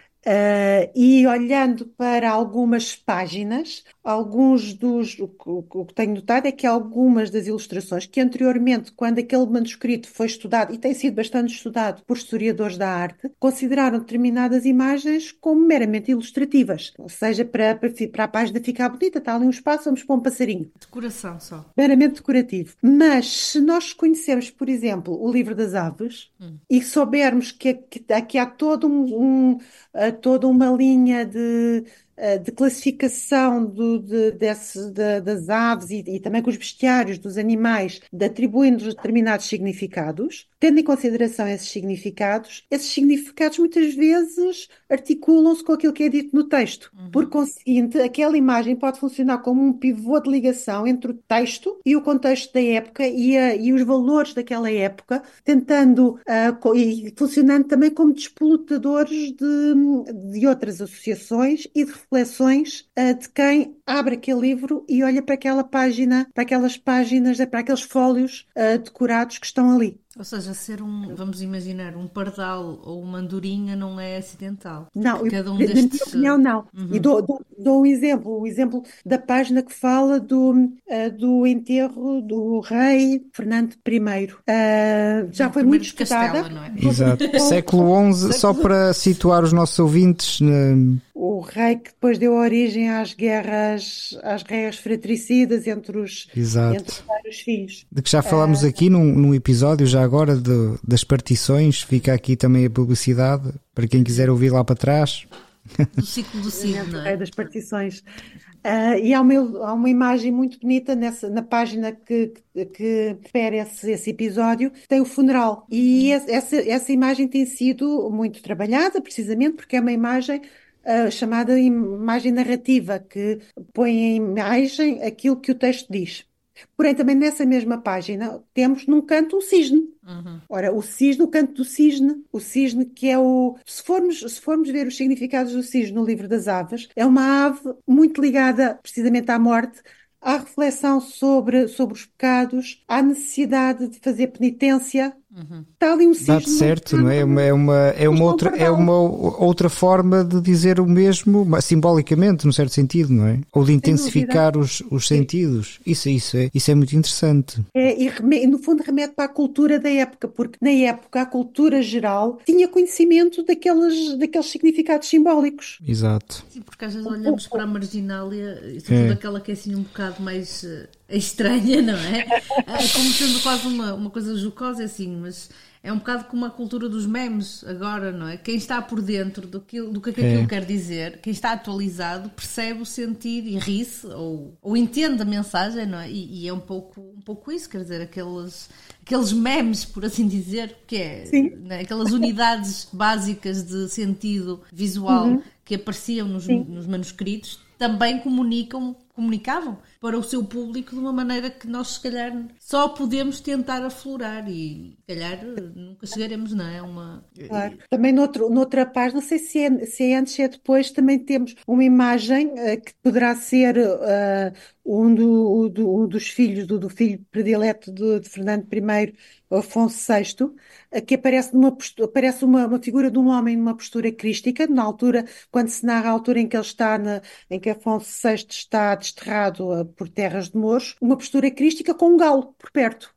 Uh, e olhando para algumas páginas, alguns dos, o, que- o que tenho notado é que algumas das ilustrações que anteriormente, quando aquele manuscrito foi estudado, e tem sido bastante estudado por historiadores da arte, consideraram determinadas imagens como meramente ilustrativas, ou seja, para, para, fi- para a página ficar bonita, está ali um espaço, vamos pôr um passarinho, Decoração só. meramente decorativo. Mas se nós conhecermos, por exemplo, o livro das aves e soubermos que, que aqui há todo um, um, uh, toda uma linha de, uh, de classificação do- de- desse- da- das aves e, e também com os bestiários dos animais, de atribuindo determinados significados, tendo em consideração esses significados, esses significados muitas vezes articulam-se com aquilo que é dito no texto. Por conseguinte, aquela imagem pode funcionar como um pivô de ligação entre o texto e o contexto da época e, a- e os valores daquela época, tentando ah, co- e funcionando também como despolutadores de, de outras associações e de reflexões ah, de quem abre aquele livro e olha para aquela página, para aquelas páginas, para aqueles fólios ah, decorados que estão ali. Ou seja, ser um, vamos imaginar, um pardal ou uma andorinha não é acidental. Não, Porque eu- cada um na minha destes. opinião, não. E dou, dou- dou um exemplo, o exemplo da página que fala do, ah, do enterro do rei Fernando I. Ah, já do foi primeiro muito de estudada. Castela, não é? Exato. Século onze, só para situar os nossos ouvintes. né, O rei que depois deu origem às guerras, às guerras fratricidas entre os, Exato. entre os vários filhos. De que já falámos aqui num, num episódio, já agora, de- das partições. Fica aqui também a publicidade, para quem quiser ouvir lá para trás. Do ciclo do Cid, Exatamente, não o rei é? das partições. Ah, e há uma, há uma imagem muito bonita nessa, na página que, que, que refere esse, esse episódio, tem o funeral. E esse- essa, essa imagem tem sido muito trabalhada, precisamente porque é uma imagem ah, chamada imagem narrativa, que põe em imagem aquilo que o texto diz. Porém, também nessa mesma página temos num canto um cisne. Ora, o cisne, o canto do cisne, o cisne que é o... Se formos, se formos ver os significados do cisne no livro das aves, é uma ave muito ligada precisamente à morte, à reflexão sobre, sobre os pecados, à necessidade de fazer penitência. Está ali um cisne Dá-te num certo, não é? É uma, é uma, é uma Mas outra, não é perdão. uma outra forma de dizer o mesmo, mas simbolicamente, num certo sentido, não é? Ou de intensificar os, os sentidos. Isso, isso, é, isso é muito interessante. É, e reme- e, no fundo remete para a cultura da época, porque na época a cultura geral tinha conhecimento daqueles, daqueles significados simbólicos. Exato. Sim, porque às vezes olhamos para a marginália, e sobretudo É. aquela que é assim um bocado mais eh, estranha, não é? Eh, Como sendo quase uma, uma coisa jocosa, assim, mas é um bocado como a cultura dos memes agora, não é? Quem está por dentro do que, do que aquilo É. quer dizer, quem está atualizado, percebe o sentido e ri-se ou, ou entende a mensagem, não é? E, e é um pouco, um pouco isso, quer dizer, aqueles, aqueles memes, por assim dizer, que é Sim. né, aquelas unidades básicas de sentido visual que apareciam nos, nos manuscritos, também comunicam, comunicavam para o seu público de uma maneira que nós, se calhar, só podemos tentar aflorar e, se calhar, nunca chegaremos, não é? Uma... Claro. Também noutro, noutra página, não sei se é, se é antes, se é depois, também temos uma imagem eh, que poderá ser eh, um, do- do- um dos filhos, do, do filho predileto de, de Fernando I, Afonso sexto, eh, que aparece, numa, postu- aparece uma, uma figura de um homem numa postura crística, na altura, quando se narra a altura em que ele está, na, em que Afonso sexto está desterrado eh, por terras de Mouros, uma postura crística com um galo por perto.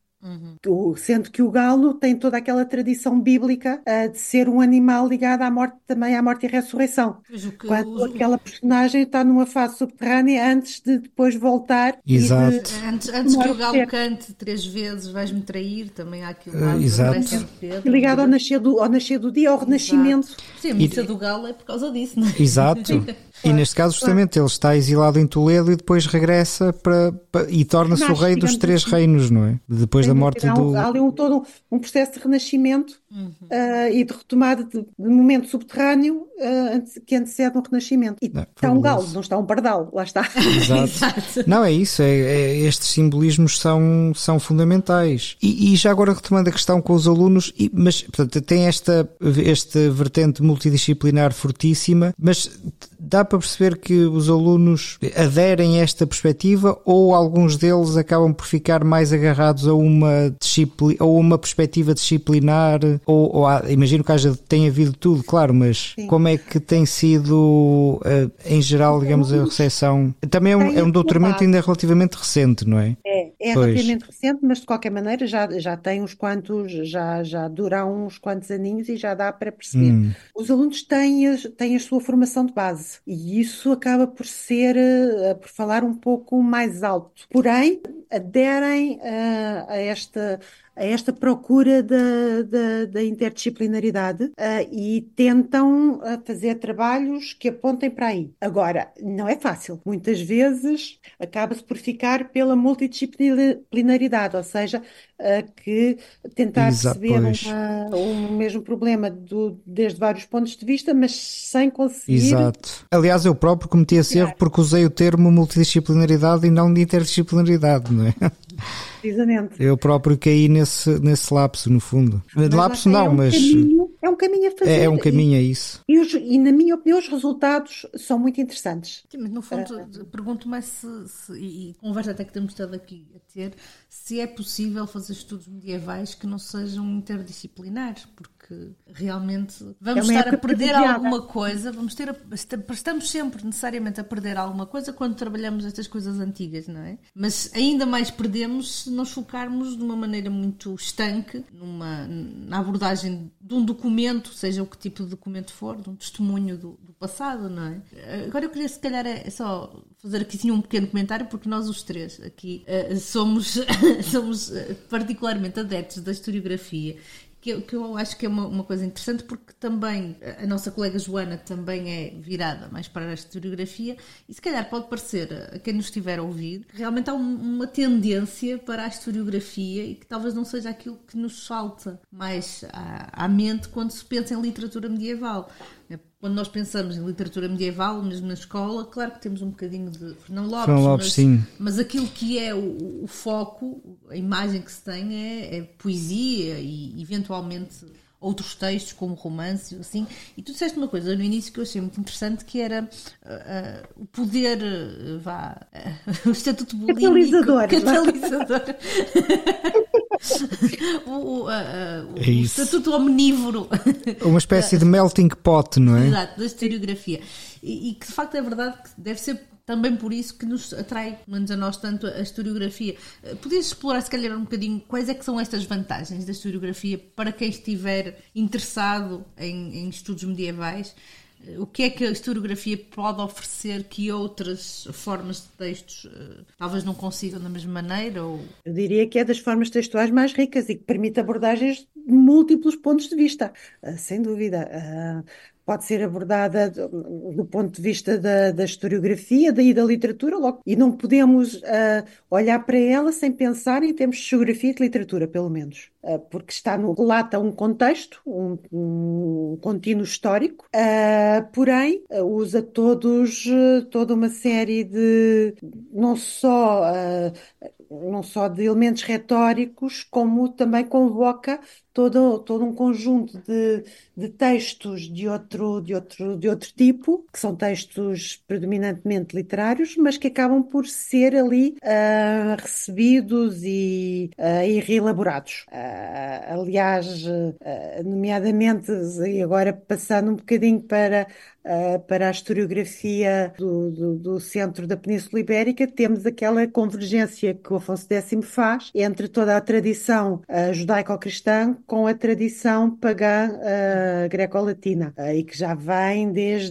O- sendo que o galo tem toda aquela tradição bíblica ah, de ser um animal ligado à morte, também à morte e ressurreição. Pois o que- Quando o- aquela personagem está numa fase subterrânea antes de depois voltar Exato. e de Antes, antes que o galo Morrer. cante três vezes, vais-me trair, também há aquilo Ah, lá do exato. regresso de Pedro. ligado ao nascer do, ao nascer do dia, ao renascimento. Sim, a missa do galo é por causa disso, não é? Exato. E neste caso, justamente, ele está exilado em Toledo e depois regressa para, para- e torna-se o Nasce, rei dos digamos três assim. reinos, não é? Depois a Sem morte dúvida. Há, um- há do... ali um, todo um, um processo de renascimento Uhum. ah, e de retomada de, de momento subterrâneo ah, ante- que antecede um renascimento. E Não, está um galo, fabuloso. não está um pardal, lá está. Exato. Exato. Não, é isso, é, é- estes simbolismos são, são fundamentais. E, e já agora retomando a questão com os alunos, e- mas portanto, tem esta, esta vertente multidisciplinar fortíssima, mas dá para perceber que os alunos aderem a esta perspectiva ou alguns deles acabam por ficar mais agarrados a uma disciplina, ou uma perspectiva disciplinar, ou, ou há, imagino que haja, tenha havido tudo, claro, mas Sim. como é que tem sido, eh, em geral, digamos, a recepção? Também é um, Tem é um a doutoramento base. ainda relativamente recente, não é? É, é Pois. relativamente recente, mas de qualquer maneira já, já tem uns quantos, já, já dura uns quantos aninhos e já dá para perceber. Hum, Os alunos têm, as- têm a sua formação de base e isso acaba por ser, eh, por falar um pouco mais alto. Porém, aderem eh, a esta, a esta procura da, da, da interdisciplinaridade eh, e tentam eh, fazer trabalhos que apontem para aí. Agora, não é fácil. Muitas vezes acaba-se por ficar pela multidisciplinaridade, ou seja, eh, que tentar exato, perceber pois. uma- um mesmo problema do- desde vários pontos de vista, mas sem conseguir. Exato. Aliás, eu próprio cometi esse erro porque usei o termo multidisciplinaridade e não de interdisciplinaridade, não é? Precisamente. Eu próprio caí nesse, nesse lapso, no fundo. Mas lá Lapso está, é não, um mas caminho, é um caminho a fazer. é, é um E- caminho, é isso. E, os- e, na minha opinião, os resultados são muito interessantes. Sim, mas no fundo, pergunto-me se, se- e, e conversa até que temos estado aqui a ter, se é possível fazer estudos medievais que não sejam interdisciplinares, porque realmente vamos É uma estar a época perder privilegiada. alguma coisa, vamos ter a- esta- estamos sempre necessariamente a perder alguma coisa quando trabalhamos estas coisas antigas, não é? Mas ainda mais perdemos se nos focarmos de uma maneira muito estanque numa, na abordagem de um documento, seja o que tipo de documento for, de um testemunho do, do passado, não é? Agora eu queria se calhar é é só fazer aqui sim, um pequeno comentário, porque nós os três aqui eh, somos, somos eh, particularmente adeptos da historiografia, que eu, que eu acho que é uma, uma coisa interessante, porque também a nossa colega Joana também é virada mais para a historiografia e se calhar pode parecer a quem nos estiver a ouvir que realmente há um- uma tendência para a historiografia e que talvez não seja aquilo que nos salta mais à, à mente quando se pensa em literatura medieval. Quando nós pensamos em literatura medieval, mesmo na escola, claro que temos um bocadinho de Fernão Lopes, Fernão Lopes, mas, sim. mas aquilo que é o, o foco, a imagem que se tem é, é poesia e eventualmente outros textos como romance, assim. E tu disseste uma coisa no início que eu achei muito interessante, que era uh, uh, o poder, uh, vá, uh, o estatuto bulímico. Catalisador. Catalisador. o, o, uh, uh, É o isso. estatuto omnívoro. Uma espécie de melting pot, não é? Exato, da historiografia. E, e que de facto é verdade que deve ser também por isso que nos atrai, pelo menos a nós, tanto a historiografia. Eh, Podias explorar, se calhar, um bocadinho quais é que são estas vantagens da historiografia para quem estiver interessado em, em estudos medievais? Eh, O que é que a historiografia pode oferecer que outras formas de textos eh, talvez não consigam da mesma maneira? Ou... Eu diria que é das formas textuais mais ricas e que permite abordagens de múltiplos pontos de vista, ah, sem dúvida. Ah, pode ser abordada do, do ponto de vista da, da historiografia, daí da literatura, logo, e não podemos ah, olhar para ela sem pensar em termos de geografia e de literatura, pelo menos. Ah, porque está no, relata um contexto, um, um contínuo histórico, ah, porém ah, usa todos, ah, toda uma série de, não só ah, não só de elementos retóricos, como também convoca todo, todo um conjunto de, de textos de outro, de, outro, de outro tipo, que são textos predominantemente literários, mas que acabam por ser ali ah, recebidos e, ah, e reelaborados. Ah, aliás, ah, nomeadamente, e agora passando um bocadinho para Uh, para a historiografia do, do, do centro da Península Ibérica, temos aquela convergência que o Afonso X faz entre toda a tradição uh, judaico-cristã com a tradição pagã uh, greco-latina, uh, e que já vem desde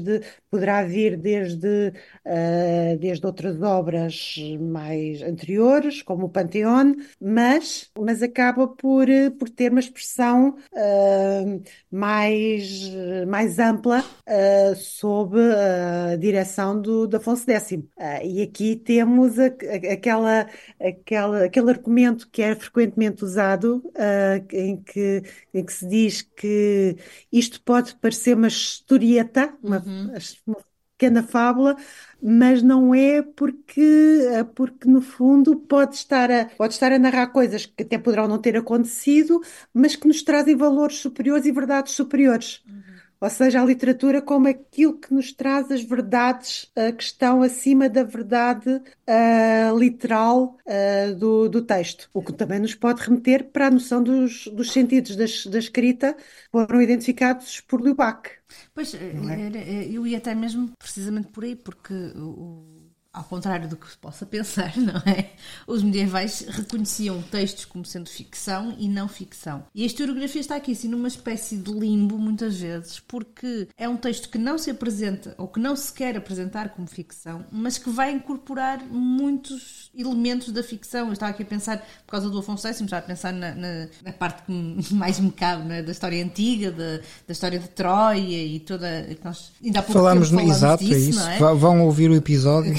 poderá vir desde, uh, desde outras obras mais anteriores, como o Panteão, mas, mas acaba por, por ter uma expressão uh, mais, mais ampla uh, sob a direção do, do Afonso X. Uh, e aqui temos a, a, aquela, aquela, aquele argumento que é frequentemente usado, uh, em, que, em que se diz que isto pode parecer uma historieta, uma, Uhum. uma pequena fábula, mas não é porque, porque no fundo pode estar, a, pode estar a narrar coisas que até poderão não ter acontecido, mas que nos trazem valores superiores e verdades superiores. Uhum. Ou seja, a literatura como aquilo que nos traz as verdades uh, que estão acima da verdade uh, literal uh, do, do texto. O que também nos pode remeter para a noção dos, dos sentidos das, da escrita que foram identificados por Lubac. Pois, Não é? era- eu ia até mesmo precisamente por aí, porque o- o- ao contrário do que se possa pensar, não é? Os medievais reconheciam textos como sendo ficção e não ficção. E a historiografia está aqui assim numa espécie de limbo, muitas vezes, porque é um texto que não se apresenta ou que não se quer apresentar como ficção, mas que vai incorporar muitos elementos da ficção. Eu estava aqui a pensar, por causa do Afonso X, estava a pensar na, na, na parte que mais me cabe, não é? Da história antiga, da, da história de Troia e toda. Que nós, ainda há pouco Falámos, tempo no- falámos exato, é disso, isso. não é? Vá- Vão ouvir o episódio.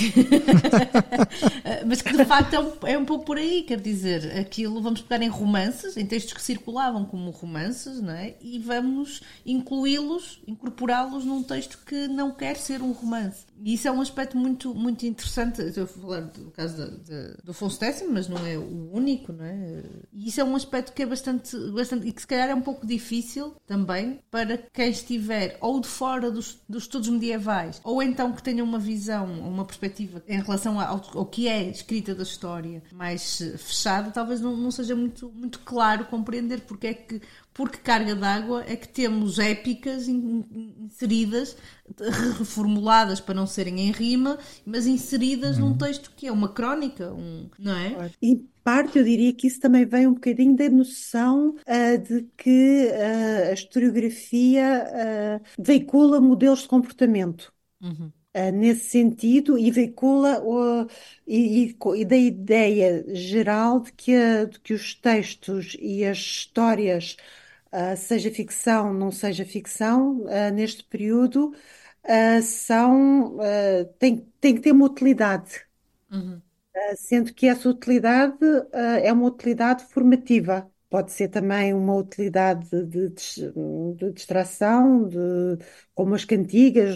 Mas que de facto é um, é um pouco por aí, quer dizer, aquilo vamos pegar em romances, em textos que circulavam como romances, não é? E vamos incluí-los, incorporá-los num texto que não quer ser um romance. E isso é um aspecto muito, muito interessante. Estou a falar do caso de, de, do Afonso X, mas não é o único, não é? E isso é um aspecto que é bastante, bastante e que se calhar é um pouco difícil também para quem estiver ou de fora dos, dos estudos medievais, ou então que tenha uma visão, uma perspectiva em relação ao, ao que é escrita da história mais fechada, talvez não, não seja muito, muito claro compreender porque é que, por que carga d'água é que temos épicas in- in- inseridas, reformuladas para não serem em rima, mas inseridas num texto que é uma crónica, um, não é? Em parte, eu diria que isso também vem um bocadinho da noção ah, de que ah, a historiografia ah, veicula modelos de comportamento. Uhum. Uh, nesse sentido, e veicula uh, e, e co- e da ideia geral de que, a- de que os textos e as histórias, uh, seja ficção, não seja ficção, uh, neste período, uh, são, uh, têm, têm que ter uma utilidade, Uhum. uh, sendo que essa utilidade, uh, é uma utilidade formativa. Pode ser também uma utilidade de, dis- de distração, de, como as cantigas,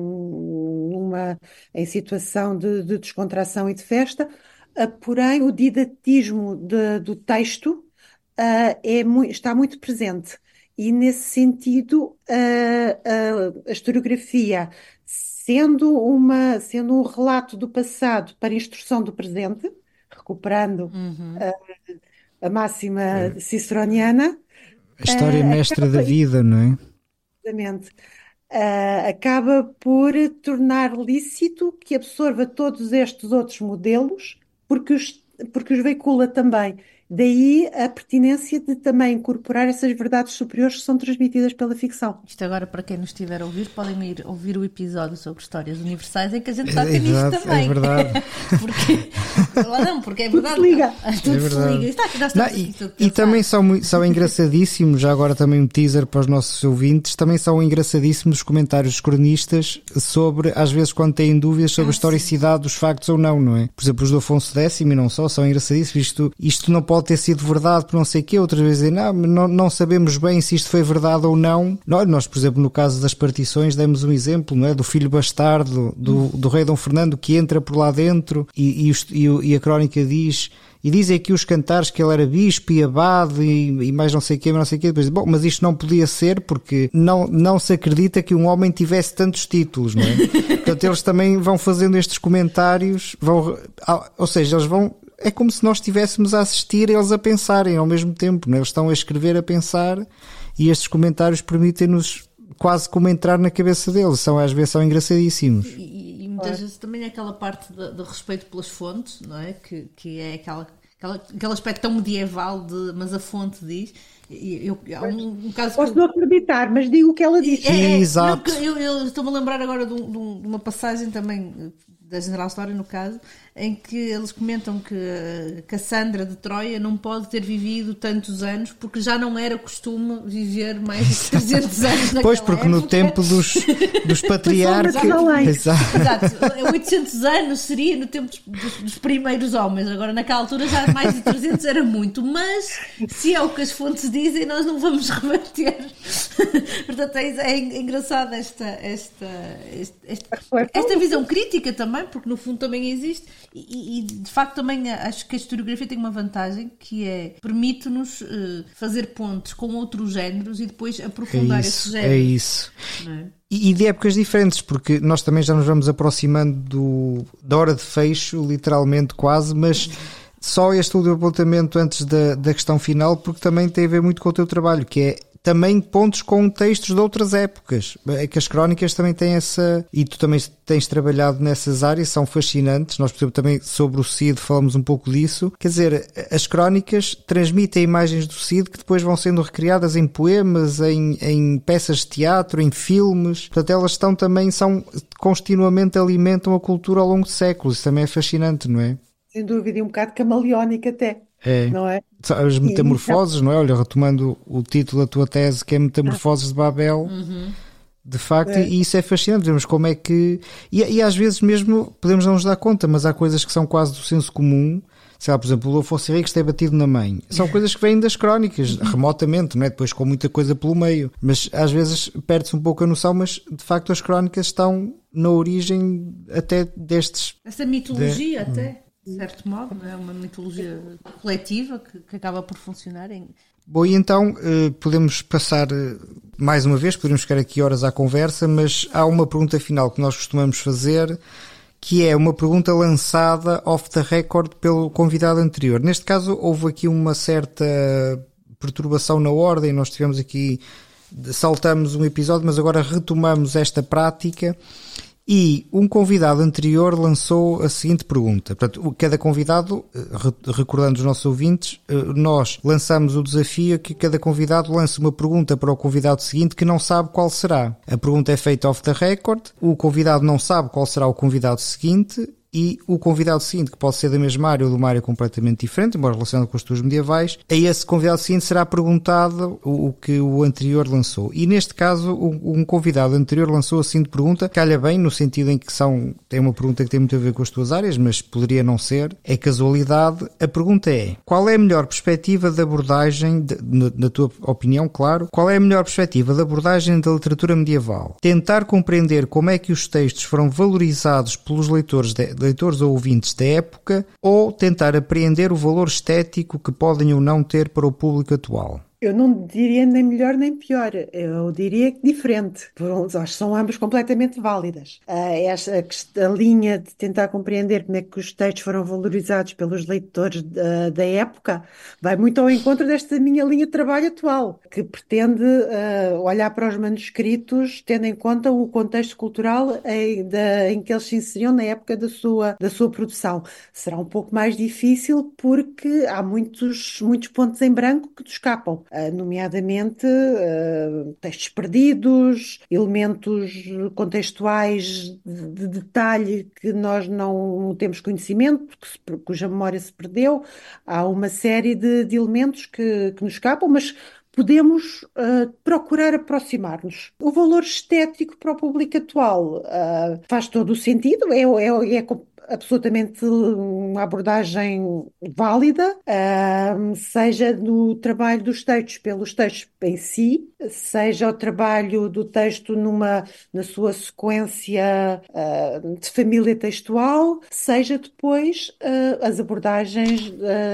num- numa, em situação de, de descontração e de festa. Ah, porém, o didatismo de- do texto, ah, é mui- está muito presente. E, nesse sentido, ah, ah, a historiografia, sendo uma, sendo um relato do passado para instrução do presente, recuperando Uhum. a máxima ciceroniana, A história ah, mestra da acaba, vida, não é? exatamente, ah, acaba por tornar lícito que absorva todos estes outros modelos, porque os, porque os veicula também. Daí a pertinência de também incorporar essas verdades superiores que são transmitidas pela ficção. Isto agora, para quem nos estiver a ouvir, podem ir ouvir o episódio sobre histórias universais em que a gente toca nisto Exato, também. é verdade. porque, lá não, porque é verdade. Tudo se liga. Ah, tudo É se verdade. liga. Está, nós Não, estamos aqui e, tudo a e pensar. também são, mui- são engraçadíssimos, já agora também um teaser para os nossos ouvintes, também são engraçadíssimos os comentários dos cronistas sobre, às vezes, quando têm dúvidas sobre Ah, a historicidade dos factos ou não, não é? Por exemplo, os do Afonso X e não só, são engraçadíssimos. Isto, isto não pode ter sido verdade por não sei o quê, outras vezes dizem, não, não, não sabemos bem se isto foi verdade ou não. Nós, nós, por exemplo, no caso das partições, demos um exemplo, não é? Do filho bastardo do, do rei Dom Fernando que entra por lá dentro e, e, os- e o- e a crónica diz... E dizem aqui os cantares que ele era bispo e abade e, e mais não sei o quê, mas não sei o quê. Depois, bom, mas isto não podia ser porque não, não se acredita que um homem tivesse tantos títulos, não é? Portanto, eles também vão fazendo estes comentários, vão, ou seja, eles vão... É como se nós estivéssemos a assistir eles a pensarem ao mesmo tempo, não é? Eles estão a escrever, a pensar e estes comentários permitem-nos quase como entrar na cabeça deles. São, às vezes são engraçadíssimos. E, e muitas vezes também é aquela parte de- do respeito pelas fontes, não é? Que, que é aquela, aquela, aquele aspecto tão medieval de mas a fonte diz. Eu, há um, um caso Posso que... não acreditar, mas digo o que ela disse. É, é, Exato. Não, eu, eu estou-me a lembrar agora de, um, de uma passagem também da General História, no caso, em que eles comentam que a Cassandra de Troia não pode ter vivido tantos anos porque já não era costume viver mais de trezentos anos naquela Pois, porque época. no tempo dos, dos patriarcas... Exato. Exato. oitocentos anos seria no tempo dos, dos primeiros homens. Agora, naquela altura, já mais de trezentos era muito. Mas, se é o que as fontes dizem, nós não vamos rebater. Portanto, é, é engraçada esta, esta, esta, esta visão crítica também, porque no fundo também existe. E, e de facto também acho que a historiografia tem uma vantagem, que é permite-nos uh, fazer pontes com outros géneros e depois aprofundar é esses isso, géneros. É isso. Não é? E, e de épocas diferentes, porque nós também já nos vamos aproximando do, da hora de fecho, literalmente quase, mas só este último apontamento antes da, da questão final, porque também tem a ver muito com o teu trabalho, que é também pontos com textos de outras épocas. É que as crónicas também têm essa... E tu também tens trabalhado nessas áreas, são fascinantes. Nós, por exemplo, também sobre o Cid falamos um pouco disso. Quer dizer, as crónicas transmitem imagens do Cid que depois vão sendo recriadas em poemas, em, em peças de teatro, em filmes. Portanto, elas estão também, são, continuamente alimentam a cultura ao longo de séculos. Isso também é fascinante, não é? Sem dúvida, e um bocado camaleónico até. É. Não é? As metamorfoses, não é? Olha, retomando o título da tua tese, que é Metamorfoses de Babel, uhum. de facto, é. E isso é fascinante, vemos como é que... E, e às vezes mesmo podemos não nos dar conta, mas há coisas que são quase do senso comum. Sei lá, por exemplo, o Afonso Henriques ter batido na mãe. São coisas que vêm das crónicas, remotamente, não é? Depois com muita coisa pelo meio. Mas às vezes perde-se um pouco a noção, mas de facto as crónicas estão na origem até destes... Essa mitologia de... até... de certo modo, não é? Uma mitologia coletiva que, que acaba por funcionar em... Bom, e então podemos passar mais uma vez, podemos ficar aqui horas à conversa, mas há uma pergunta final que nós costumamos fazer, que é uma pergunta lançada off the record pelo convidado anterior. Neste caso houve aqui uma certa perturbação na ordem, nós tivemos aqui, saltamos um episódio, mas agora retomamos esta prática. E um convidado anterior lançou a seguinte pergunta. Portanto, cada convidado, recordando os nossos ouvintes, nós lançamos o desafio que cada convidado lance uma pergunta para o convidado seguinte que não sabe qual será. A pergunta é feita off the record, o convidado não sabe qual será o convidado seguinte e o convidado seguinte, que pode ser da mesma área ou de uma área completamente diferente, embora relacionado com as tuas medievais, a esse convidado seguinte será perguntado o, o que o anterior lançou. E neste caso, um, um convidado anterior lançou a seguinte pergunta, calha bem, no sentido em que são, tem uma pergunta que tem muito a ver com as tuas áreas, mas poderia não ser, é casualidade. A pergunta é, qual é a melhor perspectiva de abordagem, de, na, na tua opinião, claro, qual é a melhor perspectiva de abordagem da literatura medieval? Tentar compreender como é que os textos foram valorizados pelos leitores de leitores ou ouvintes da época, ou tentar apreender o valor estético que podem ou não ter para o público atual? Eu não diria nem melhor nem pior, eu diria que diferente. Acho que são ambas completamente válidas. Esta, a linha de tentar compreender como é que os textos foram valorizados pelos leitores da, da época vai muito ao encontro desta minha linha de trabalho atual, que pretende uh, olhar para os manuscritos tendo em conta o contexto cultural em, da, em que eles se inseriam na época da sua, da sua produção. Será um pouco mais difícil porque há muitos, muitos pontos em branco que te escapam. Uh, nomeadamente uh, textos perdidos, elementos contextuais de, de detalhe que nós não temos conhecimento, que se, cuja memória se perdeu. Há uma série de, de elementos que, que nos escapam, mas podemos uh, procurar aproximar-nos. O valor estético para o público atual uh, faz todo o sentido, é, é, é absolutamente uma abordagem válida, uh, seja no trabalho dos textos pelos textos em si, seja o trabalho do texto numa, na sua sequência uh, de família textual, seja depois uh, as abordagens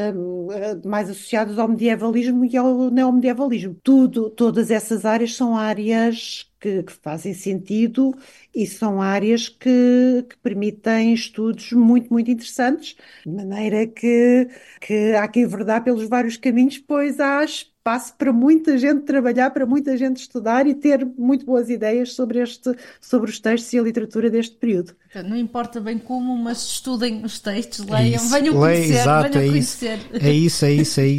uh, mais associadas ao medievalismo e ao neomedievalismo. Tudo, todas essas áreas são áreas Que, que fazem sentido e são áreas que, que permitem estudos muito, muito interessantes, de maneira que, que há que enverdar pelos vários caminhos, pois há espaço para muita gente trabalhar, para muita gente estudar e ter muito boas ideias sobre, este, sobre os textos e a literatura deste período. Não importa bem como, mas estudem os textos, leiam, isso, venham leia, conhecer, exato, venham é conhecer. Isso, é isso, é isso, é isso.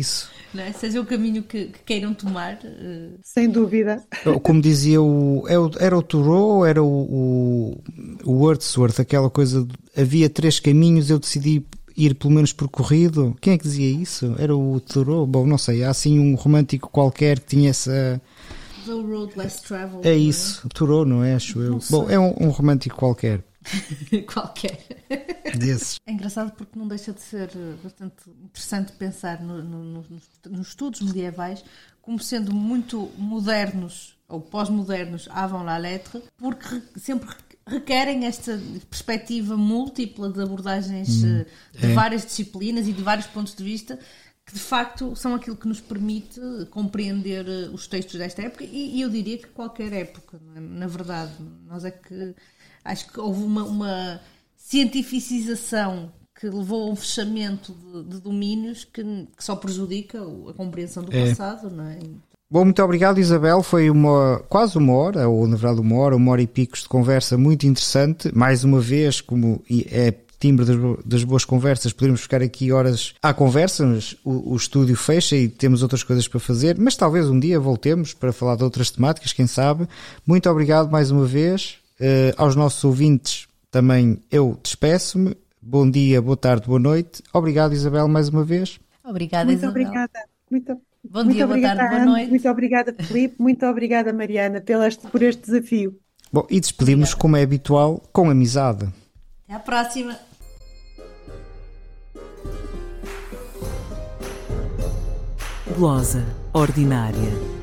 não é? Seja o caminho que, que queiram tomar. Uh... Sem dúvida. Como dizia o... Era o Thoreau ou era o, o, o Wordsworth, aquela coisa... De, havia três caminhos, eu decidi ir pelo menos percorrido. Quem é que dizia isso? Era o Thoreau? Bom, não sei. Há assim um romântico qualquer que tinha essa... The Road Less Traveled. É isso. É? Thoreau, não é? Acho eu. Bom, é um, um romântico qualquer. Qualquer. Desses. É engraçado porque não deixa de ser bastante interessante pensar no, no, nos, nos estudos medievais como sendo muito modernos ou pós-modernos avant la lettre, porque sempre requerem esta perspectiva múltipla de abordagens hum, de é. várias disciplinas e de vários pontos de vista que de facto são aquilo que nos permite compreender os textos desta época e, e eu diria que qualquer época, não é? Na verdade, nós é que acho que houve uma, uma cientificização que levou a um fechamento de, de domínios que, que só prejudica a compreensão do é. passado, não é? Bom, muito obrigado, Isabel. Foi uma, quase uma hora, ou na verdade uma hora, uma hora e picos de conversa muito interessante. Mais uma vez, como é timbre das, das boas conversas, poderíamos ficar aqui horas à conversa, mas o, o estúdio fecha e temos outras coisas para fazer, mas talvez um dia voltemos para falar de outras temáticas, quem sabe. Muito obrigado mais uma vez. Uh, aos nossos ouvintes também eu despeço-me. Bom dia, boa tarde, boa noite. Obrigado, Isabel, mais uma vez. Obrigada, muito Isabel. Obrigada. Muito, Bom muito dia, obrigada, boa tarde, boa noite. Muito obrigada, Filipe. Muito obrigada, Mariana, pela, por este desafio. Bom, e despedimos, como é habitual, com amizade. Até à próxima. Glosa ordinária.